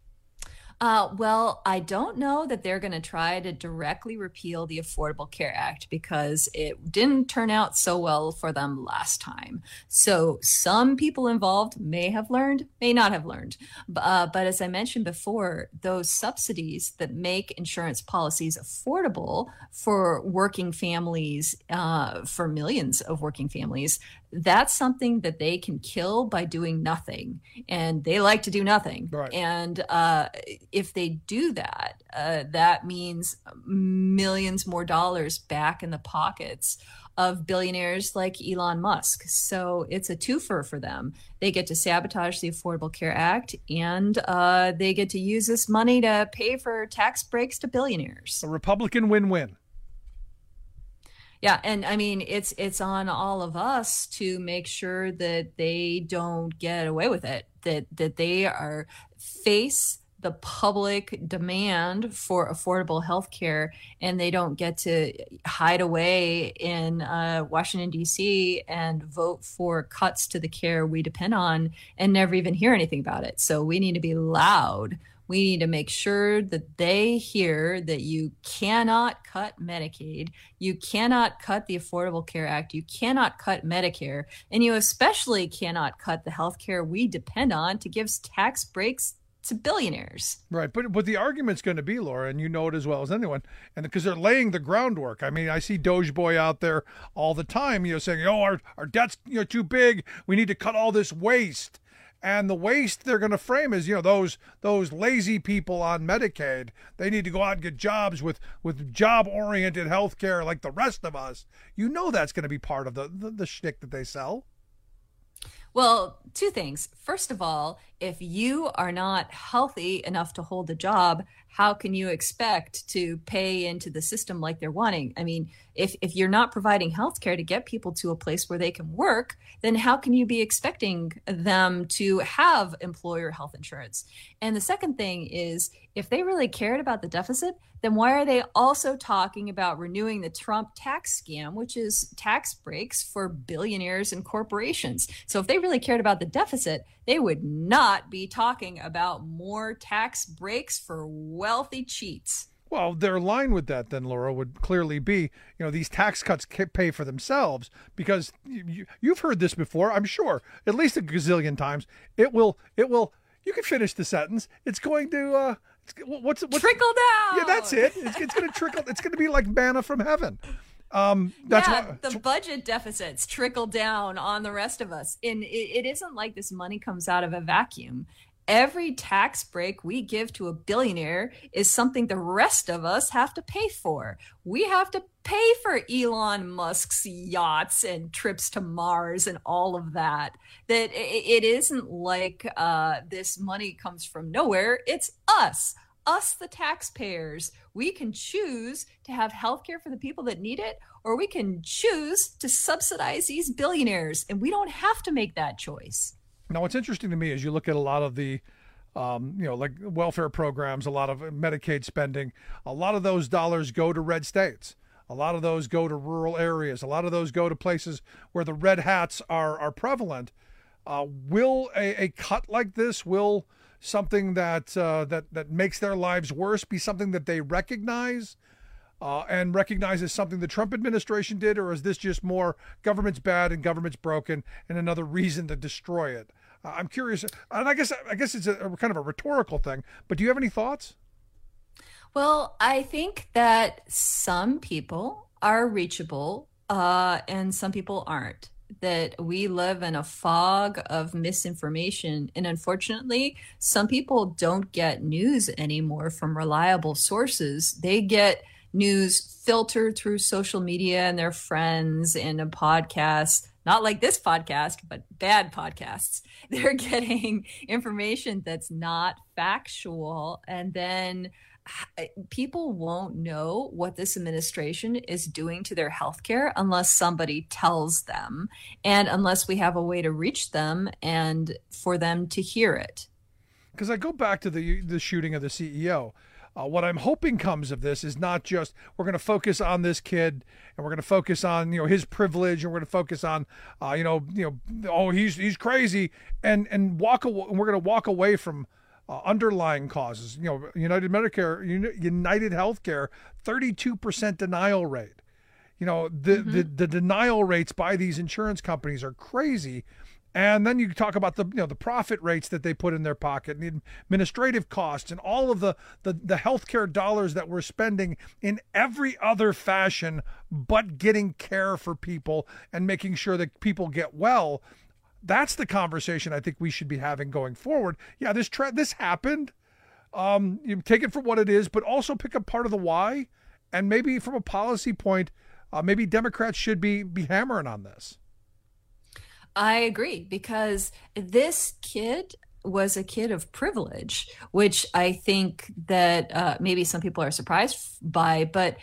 Uh, well, I don't know that they're going to try to directly repeal the Affordable Care Act because it didn't turn out so well for them last time. So some people involved may have learned, may not have learned. Uh, but as I mentioned before, those subsidies that make insurance policies affordable for working families, uh, for millions of working families, that's something that they can kill by doing nothing. And they like to do nothing. Right. And uh, if they do that, uh, that means millions more dollars back in the pockets of billionaires like Elon Musk. So it's a twofer for them. They get to sabotage the Affordable Care Act, and uh, they get to use this money to pay for tax breaks to billionaires. A Republican win-win. Yeah, and I mean, it's it's on all of us to make sure that they don't get away with it, that that they are face the public demand for affordable health care, and they don't get to hide away in uh, Washington, D C and vote for cuts to the care we depend on and never even hear anything about it. So we need to be loud. We need to make sure that they hear that you cannot cut Medicaid, you cannot cut the Affordable Care Act, you cannot cut Medicare, and you especially cannot cut the health care we depend on to give tax breaks to billionaires. Right. But but the argument's going to be, Laura, and you know it as well as anyone, and because they're laying the groundwork. I mean, I see Doge Boy out there all the time, you know, saying, oh, our, our debt's you know, too big. We need to cut all this waste. And the waste they're going to frame is, you know, those those lazy people on Medicaid. They need to go out and get jobs with, with job-oriented health care like the rest of us. You know that's going to be part of the, the, the shtick that they sell. Well, two things. First of all, if you are not healthy enough to hold a job, how can you expect to pay into the system like they're wanting? I mean, if, if you're not providing health care to get people to a place where they can work, then how can you be expecting them to have employer health insurance? And the second thing is, if they really cared about the deficit, then why are they also talking about renewing the Trump tax scam, which is tax breaks for billionaires and corporations? So if they really cared about the deficit, they would not be talking about more tax breaks for wealthy cheats. Well, their line with that then, Laura, would clearly be, you know, these tax cuts pay for themselves, because you, you've heard this before, I'm sure, at least a gazillion times. It will, it will, you can finish the sentence. It's going to, uh, it's, what's, what's trickle down. Yeah, that's it. It's, it's going to trickle. It's going to be like manna from heaven. Um, that's yeah, why, the budget deficits trickle down on the rest of us. And it, it isn't like this money comes out of a vacuum. Every tax break we give to a billionaire is something the rest of us have to pay for. We have to pay for Elon Musk's yachts and trips to Mars and all of that. That it isn't like uh, this money comes from nowhere. It's us, us, the taxpayers. We can choose to have healthcare for the people that need it, or we can choose to subsidize these billionaires, and we don't have to make that choice. Now, what's interesting to me is you look at a lot of the, um, you know, like welfare programs, a lot of Medicaid spending, a lot of those dollars go to red states. A lot of those go to rural areas. A lot of those go to places where the red hats are, are prevalent. Uh, will a, a cut like this, will something that, uh, that, that makes their lives worse be something that they recognize uh, and recognize as something the Trump administration did? Or is this just more government's bad and government's broken and another reason to destroy it? Uh, I'm curious. And I guess, I guess it's a, a kind of a rhetorical thing, but do you have any thoughts? Well, I think that some people are reachable uh, and some people aren't. That we live in a fog of misinformation. And unfortunately, some people don't get news anymore from reliable sources. They get news filtered through social media and their friends and a podcast, not like this podcast, but bad podcasts. They're getting information that's not factual. And then people won't know what this administration is doing to their healthcare unless somebody tells them, and unless we have a way to reach them and for them to hear it. Because I go back to the the shooting of the C E O. Uh, what I'm hoping comes of this is not just we're going to focus on this kid and we're going to focus on, you know, his privilege, and we're going to focus on, uh, you know, you know, oh, he's he's crazy, and and walk away. We're going to walk away from Uh, underlying causes. You know, United Medicare, United Healthcare, thirty-two percent denial rate. You know, the, mm-hmm. the the denial rates by these insurance companies are crazy. And then you talk about the, you know, the profit rates that they put in their pocket, and the administrative costs, and all of the the the healthcare dollars that we're spending in every other fashion but getting care for people and making sure that people get well. That's the conversation I think we should be having going forward. Yeah, this tra- this happened. um, you take it for what it is, but also pick up part of the why, and maybe from a policy point, uh, maybe Democrats should be be hammering on this. I agree, because this kid was a kid of privilege, which I think that uh, maybe some people are surprised by, but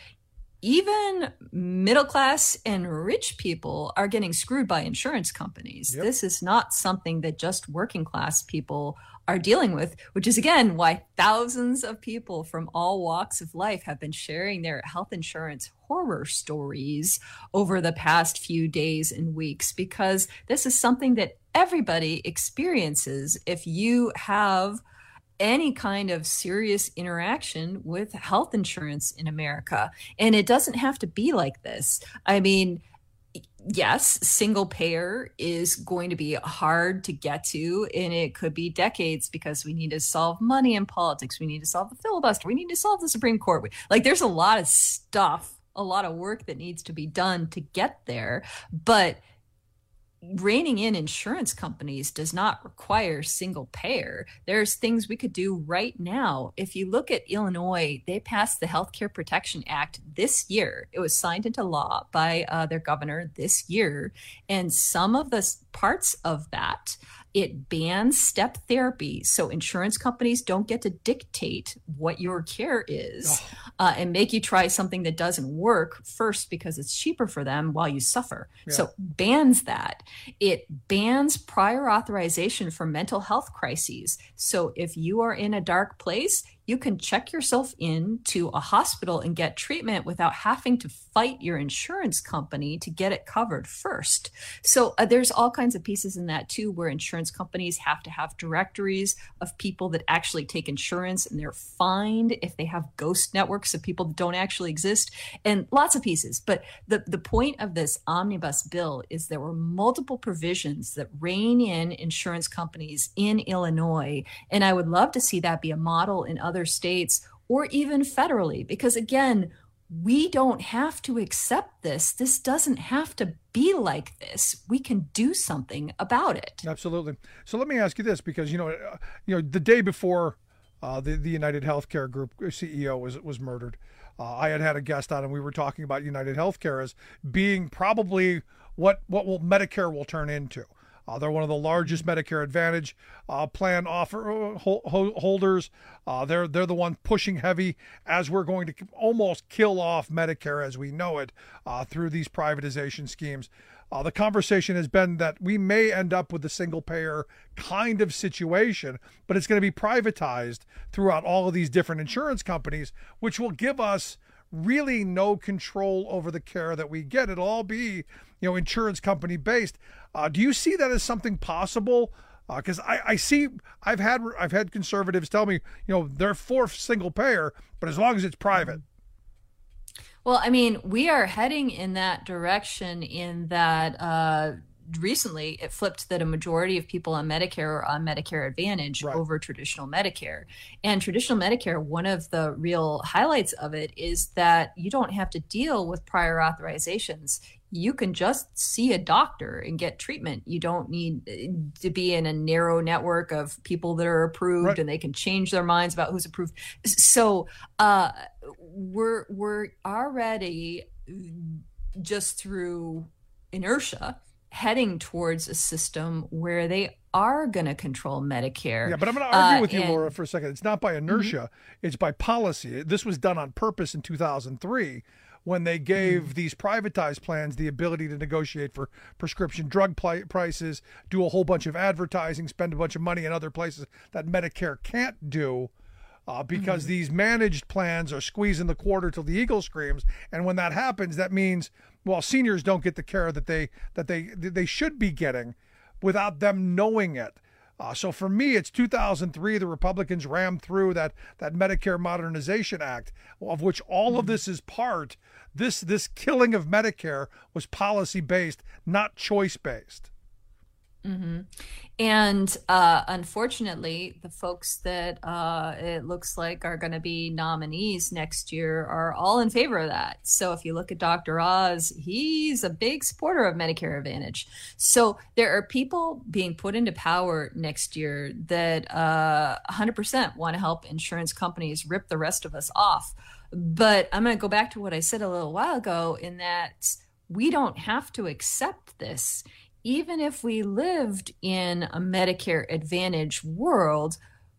even middle class and rich people are getting screwed by insurance companies. Yep. This is not something that just working class people are dealing with, which is, again, why thousands of people from all walks of life have been sharing their health insurance horror stories over the past few days and weeks, because this is something that everybody experiences if you have any kind of serious interaction with health insurance in America. And it doesn't have to be like this. I mean, yes, single payer is going to be hard to get to, and it could be decades, because we need to solve money in politics. We need to solve the filibuster. We need to solve the Supreme Court. Like, there's a lot of stuff, a lot of work that needs to be done to get there. But reining in insurance companies does not require single payer. There's things we could do right now. If you look at Illinois, they passed the Healthcare Protection Act this year. It was signed into law by uh, their governor this year. And some of the parts of that, it bans step therapy. So insurance companies don't get to dictate what your care is oh. uh, and make you try something that doesn't work first because it's cheaper for them while you suffer. Yeah. So bans that. It bans prior authorization for mental health crises. So if you are in a dark place, you can check yourself into a hospital and get treatment without having to fight your insurance company to get it covered first. So uh, there's all kinds of pieces in that too, where insurance companies have to have directories of people that actually take insurance, and they're fined if they have ghost networks of people that don't actually exist, and lots of pieces. But the, the point of this omnibus bill is there were multiple provisions that rein in insurance companies in Illinois. And I would love to see that be a model in other states or even federally, because again, we don't have to accept this. This doesn't have to be like this. We can do something about it. Absolutely. So let me ask you this, because you know, uh, you know, the day before uh, the the United Healthcare Group C E O was was murdered, uh, I had had a guest on, and we were talking about United Healthcare as being probably what what will Medicare will turn into. Uh, they're one of the largest Medicare Advantage uh, plan offer uh, ho- holders. Uh, they're they're the one pushing heavy as we're going to almost kill off Medicare as we know it uh, through these privatization schemes. Uh, the conversation has been that we may end up with a single payer kind of situation, but it's going to be privatized throughout all of these different insurance companies, which will give us really no control over the care that we get. It'll all be, you know, insurance company based. Uh, do you see that as something possible? Because uh, I, I see, I've had I've had conservatives tell me, you know, they're for single payer, but as long as it's private. Well, I mean, we are heading in that direction in that uh, recently it flipped that a majority of people on Medicare are on Medicare Advantage right. over traditional Medicare. And traditional Medicare, one of the real highlights of it is that you don't have to deal with prior authorizations. You can just see a doctor and get treatment. You don't need to be in a narrow network of people that are approved right. and they can change their minds about who's approved. So uh, we're we're already just through inertia heading towards a system where they are going to control Medicare. Yeah, but I'm going to argue uh, with you, and, Laura, for a second. It's not by inertia. Mm-hmm. It's by policy. This was done on purpose in two thousand three when they gave mm-hmm. these privatized plans the ability to negotiate for prescription drug pl- prices, do a whole bunch of advertising, spend a bunch of money in other places that Medicare can't do. Uh, because mm-hmm. these managed plans are squeezing the quarter till the eagle screams, and when that happens, that means, well, seniors don't get the care that they that they they should be getting, without them knowing it. Uh, so for me, it's two thousand three. The Republicans rammed through that that Medicare Modernization Act, of which all mm-hmm. of this is part. This this killing of Medicare was policy based, not choice based. Mm-hmm. And uh, unfortunately, the folks that uh, it looks like are going to be nominees next year are all in favor of that. So if you look at Doctor Oz, he's a big supporter of Medicare Advantage. So there are people being put into power next year that uh, one hundred percent want to help insurance companies rip the rest of us off. But I'm going to go back to what I said a little while ago in that we don't have to accept this. Even if we lived in a Medicare Advantage world,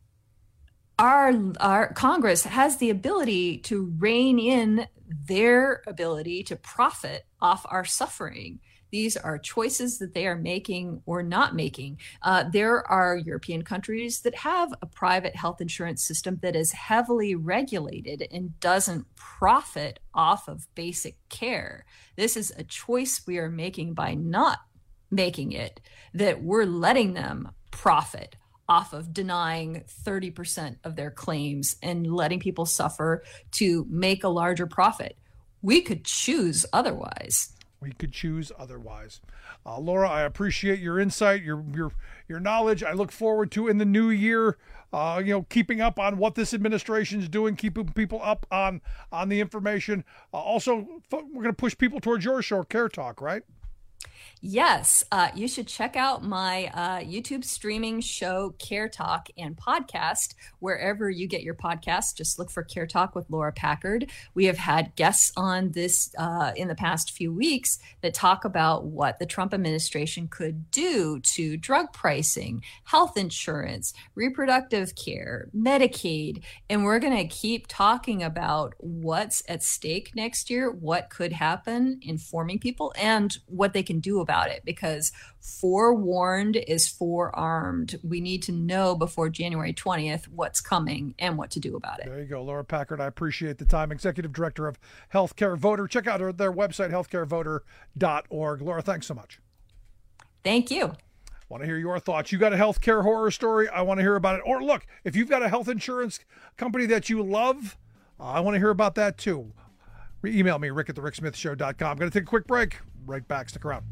our, our Congress has the ability to rein in their ability to profit off our suffering. These are choices that they are making or not making. Uh, there are European countries that have a private health insurance system that is heavily regulated and doesn't profit off of basic care. This is a choice we are making by not making it, that we're letting them profit off of denying thirty percent of their claims and letting people suffer to make a larger profit. We could choose otherwise. We could choose otherwise. Uh, Laura, I appreciate your insight, your your your knowledge. I look forward to in the new year, uh, you know, keeping up on what this administration is doing, keeping people up on on the information. Uh, also, we're going to push people towards your show, Care Talk, right? Yes, uh, you should check out my uh, YouTube streaming show, Care Talk, and podcast, wherever you get your podcasts. Just look for Care Talk with Laura Packard. We have had guests on this uh, in the past few weeks that talk about what the Trump administration could do to drug pricing, health insurance, reproductive care, Medicaid. And we're going to keep talking about what's at stake next year, what could happen, informing people, and what they can do about about it, because forewarned is forearmed. We need to know before January twentieth what's coming and what to do about it. There you go, Laura Packard. I appreciate the time. Executive Director of Healthcare Voter. Check out her, their website, healthcare voter dot org. Laura, thanks so much. Thank you. Want to hear your thoughts? You got a healthcare horror story? I want to hear about it. Or look, if you've got a health insurance company that you love, uh, I want to hear about that too. Re- email me, rick at the rick smith show dot com. I'm going to take a quick break. Right back. Stick around.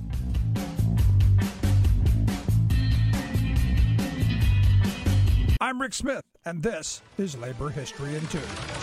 I'm Rick Smith, and this is Labor History in Two.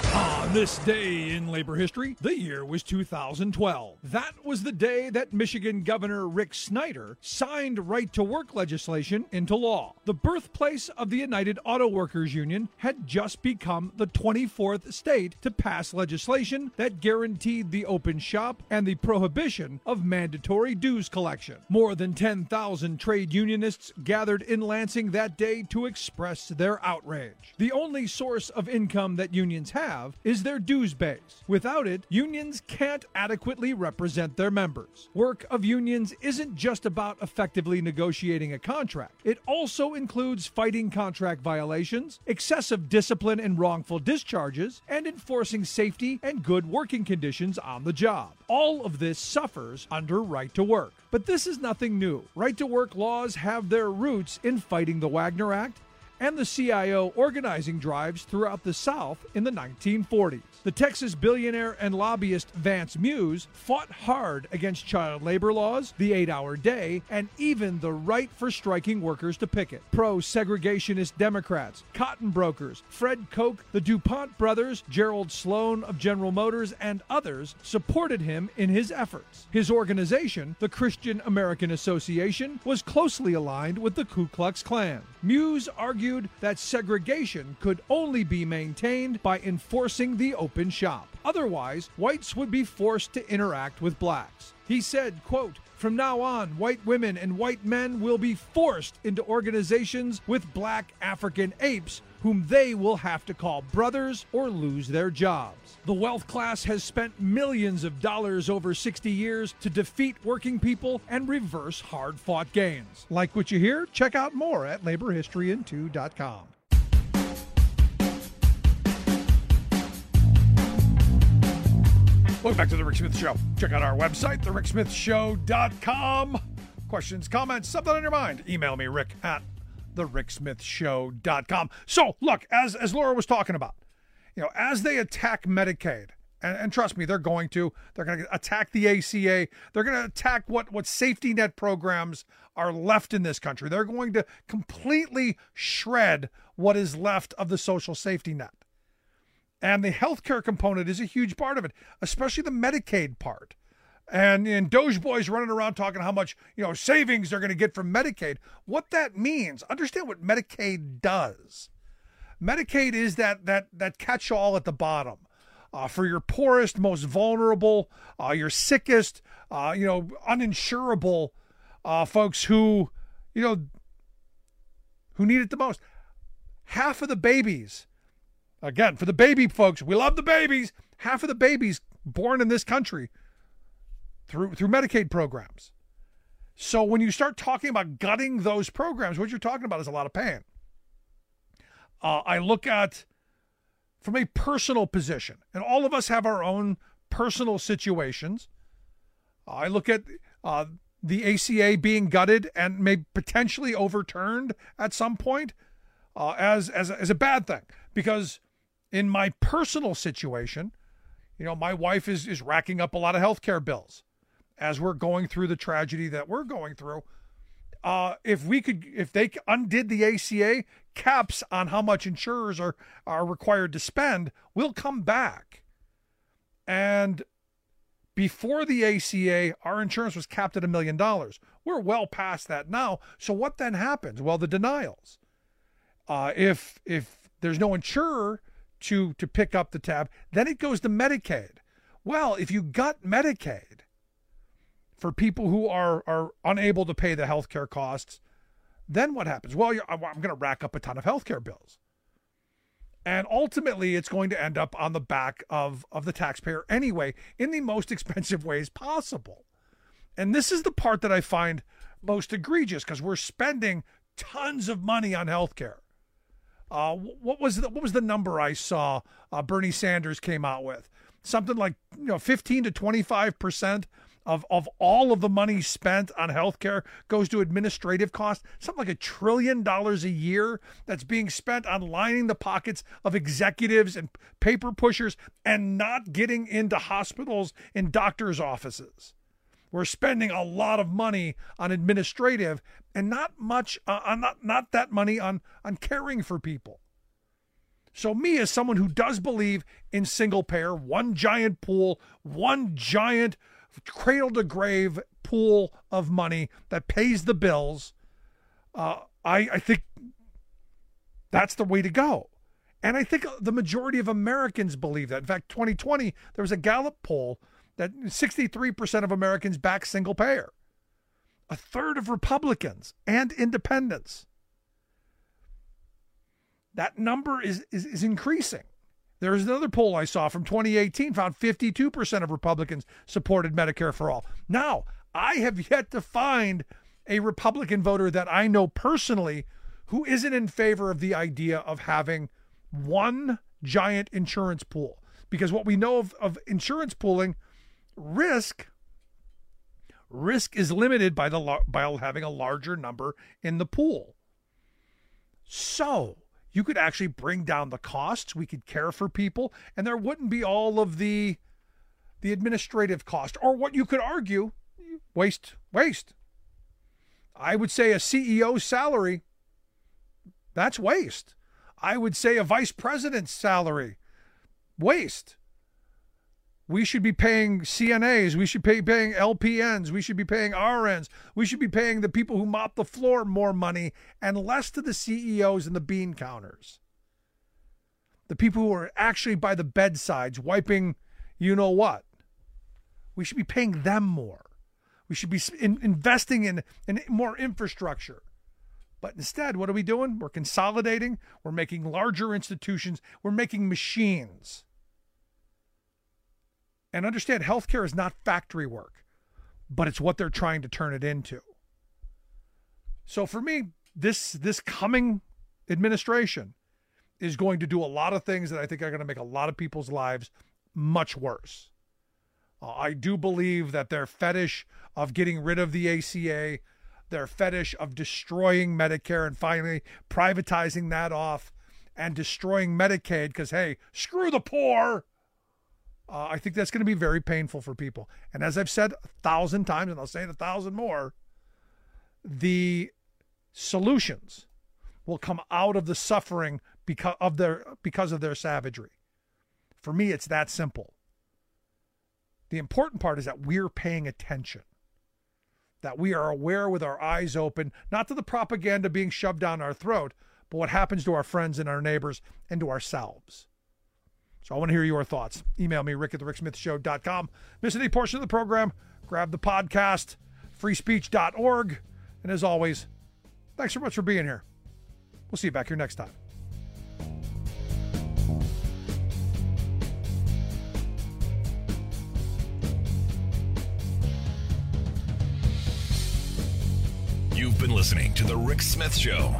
On this day in labor history, the year was two thousand twelve. That was the day that Michigan Governor Rick Snyder signed right-to-work legislation into law. The birthplace of the United Auto Workers Union had just become the twenty-fourth state to pass legislation that guaranteed the open shop and the prohibition of mandatory dues collection. More than ten thousand trade unionists gathered in Lansing that day to express their outrage. The only source of income that unions have is their dues base. Without it, unions can't adequately represent their members. Work of unions isn't just about effectively negotiating a contract. It also includes fighting contract violations, excessive discipline and wrongful discharges, and enforcing safety and good working conditions on the job. All of this suffers under right to work. But this is nothing new. Right to work laws have their roots in fighting the Wagner Act and the C I O organizing drives throughout the South in the nineteen forties. The Texas billionaire and lobbyist Vance Muse fought hard against child labor laws, the eight-hour day, and even the right for striking workers to picket. Pro-segregationist Democrats, cotton brokers, Fred Koch, the DuPont brothers, Gerald Sloan of General Motors, and others supported him in his efforts. His organization, the Christian American Association, was closely aligned with the Ku Klux Klan. Muse argued that segregation could only be maintained by enforcing the open shop. Otherwise, whites would be forced to interact with blacks. He said, quote, "From now on, white women and white men will be forced into organizations with black African apes whom they will have to call brothers or lose their jobs. The wealth class has spent millions of dollars over sixty years to defeat working people and reverse hard-fought gains." Like what you hear? Check out more at labor history in two dot com. Welcome back to The Rick Smith Show. Check out our website, the rick smith show dot com. Questions, comments, something on your mind, email me, rick at the rick smith show dot com. So, look, as as Laura was talking about, you know, as they attack Medicaid, And, and trust me, they're going to. They're going to attack the A C A. They're going to attack what, what safety net programs are left in this country. They're going to completely shred what is left of the social safety net. And the healthcare component is a huge part of it, especially the Medicaid part. And, and Doge Boy's running around talking how much, you know, savings they're going to get from Medicaid. What that means, understand what Medicaid does. Medicaid is that that that catch-all at the bottom. Uh, for your poorest, most vulnerable, uh, your sickest, uh, you know, uninsurable uh, folks who, you know, who need it the most. Half of the babies, again, for the baby folks, we love the babies. Half of the babies born in this country through through Medicaid programs. So when you start talking about gutting those programs, what you're talking about is a lot of pain. Uh, I look at from a personal position, and all of us have our own personal situations. I look at uh, the A C A being gutted and may potentially overturned at some point uh, as, as, as a bad thing. Because in my personal situation, you know, my wife is, is racking up a lot of healthcare bills as we're going through the tragedy that we're going through. Uh, if we could, if they undid the A C A caps on how much insurers are, are required to spend, we'll come back. And before the A C A, our insurance was capped at a million dollars. We're well past that now. So what then happens? Well, the denials. Uh, if if there's no insurer to to pick up the tab, then it goes to Medicaid. Well, if you gut Medicaid for people who are, are unable to pay the healthcare costs, then what happens? Well, you're, I'm going to rack up a ton of healthcare bills. And ultimately, it's going to end up on the back of, of the taxpayer anyway, in the most expensive ways possible. And this is the part that I find most egregious, because we're spending tons of money on healthcare. Uh, what was the, what was the number I saw uh, Bernie Sanders came out with? Something like, you know, fifteen to twenty-five percent of, of all of the money spent on healthcare goes to administrative costs. Something like a trillion dollars a year that's being spent on lining the pockets of executives and paper pushers and not getting into hospitals and doctors' offices. We're spending a lot of money on administrative and not much, uh, on not, not that money on, on caring for people. So me, as someone who does believe in single payer, one giant pool, one giant cradle to grave pool of money that pays the bills, uh, I, I think that's the way to go. And I think the majority of Americans believe that. In fact, twenty twenty, there was a Gallup poll that sixty-three percent of Americans back single payer. A third of Republicans and independents. That number is, is, is increasing. There is another poll I saw from twenty eighteen, found fifty-two percent of Republicans supported Medicare for all. Now, I have yet to find a Republican voter that I know personally who isn't in favor of the idea of having one giant insurance pool. Because what we know of, of insurance pooling, risk, risk is limited by the by having a larger number in the pool. So you could actually bring down the costs. We could care for people, and there wouldn't be all of the the administrative cost, or what you could argue, waste, waste. I would say a C E O's salary, that's waste. I would say a vice president's salary, waste. We should be paying C N As. We should be paying L P Ns. We should be paying R Ns. We should be paying the people who mop the floor more money and less to the C E Os and the bean counters. The people who are actually by the bedsides wiping you know what. We should be paying them more. We should be in, investing in, in more infrastructure. But instead, what are we doing? We're consolidating. We're making larger institutions. We're making machines. And understand, healthcare is not factory work, but it's what they're trying to turn it into. So for me, this this coming administration is going to do a lot of things that I think are going to make a lot of people's lives much worse. Uh, I do believe that their fetish of getting rid of the A C A, their fetish of destroying Medicare and finally privatizing that off and destroying Medicaid because, hey, screw the poor. Uh, I think that's going to be very painful for people. And as I've said a thousand times, and I'll say it a thousand more, the solutions will come out of the suffering because of their because of their savagery. For me, it's that simple. The important part is that we're paying attention, that we are aware with our eyes open, not to the propaganda being shoved down our throat, but what happens to our friends and our neighbors and to ourselves. So I want to hear your thoughts. Email me, rick at the rick smith show dot com. Miss any portion of the program, grab the podcast, free speech dot org. And as always, thanks so much for being here. We'll see you back here next time. You've been listening to The Rick Smith Show.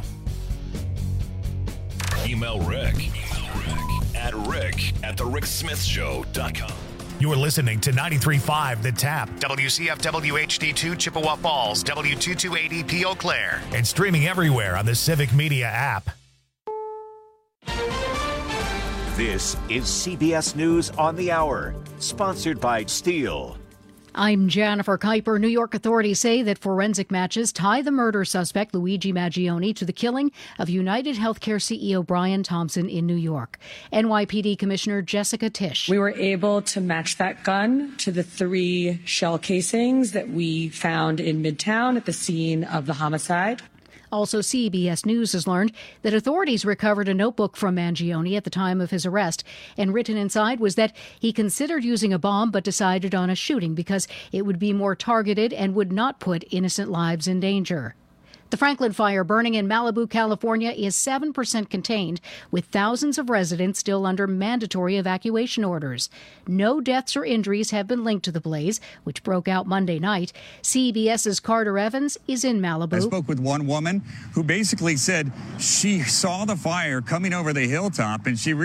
Email Rick, Email Rick at rick at the rick smith show dot com. You're listening to ninety-three point five The Tap, W C F W H D two Chippewa Falls, W two two eight E P Eau Claire, and streaming everywhere on the Civic Media app. This is C B S News on the Hour, sponsored by Steel. I'm Jennifer Kuiper. New York authorities say that forensic matches tie the murder suspect Luigi Maggioni to the killing of United Healthcare C E O Brian Thompson in New York. N Y P D Commissioner Jessica Tisch. We were able to match that gun to the three shell casings that we found in Midtown at the scene of the homicide. Also, C B S News has learned that authorities recovered a notebook from Mangione at the time of his arrest, and written inside was that he considered using a bomb but decided on a shooting because it would be more targeted and would not put innocent lives in danger. The Franklin fire burning in Malibu, California is seven percent contained, with thousands of residents still under mandatory evacuation orders. No deaths or injuries have been linked to the blaze, which broke out Monday night. CBS's Carter Evans is in Malibu. I spoke with one woman who basically said she saw the fire coming over the hilltop and she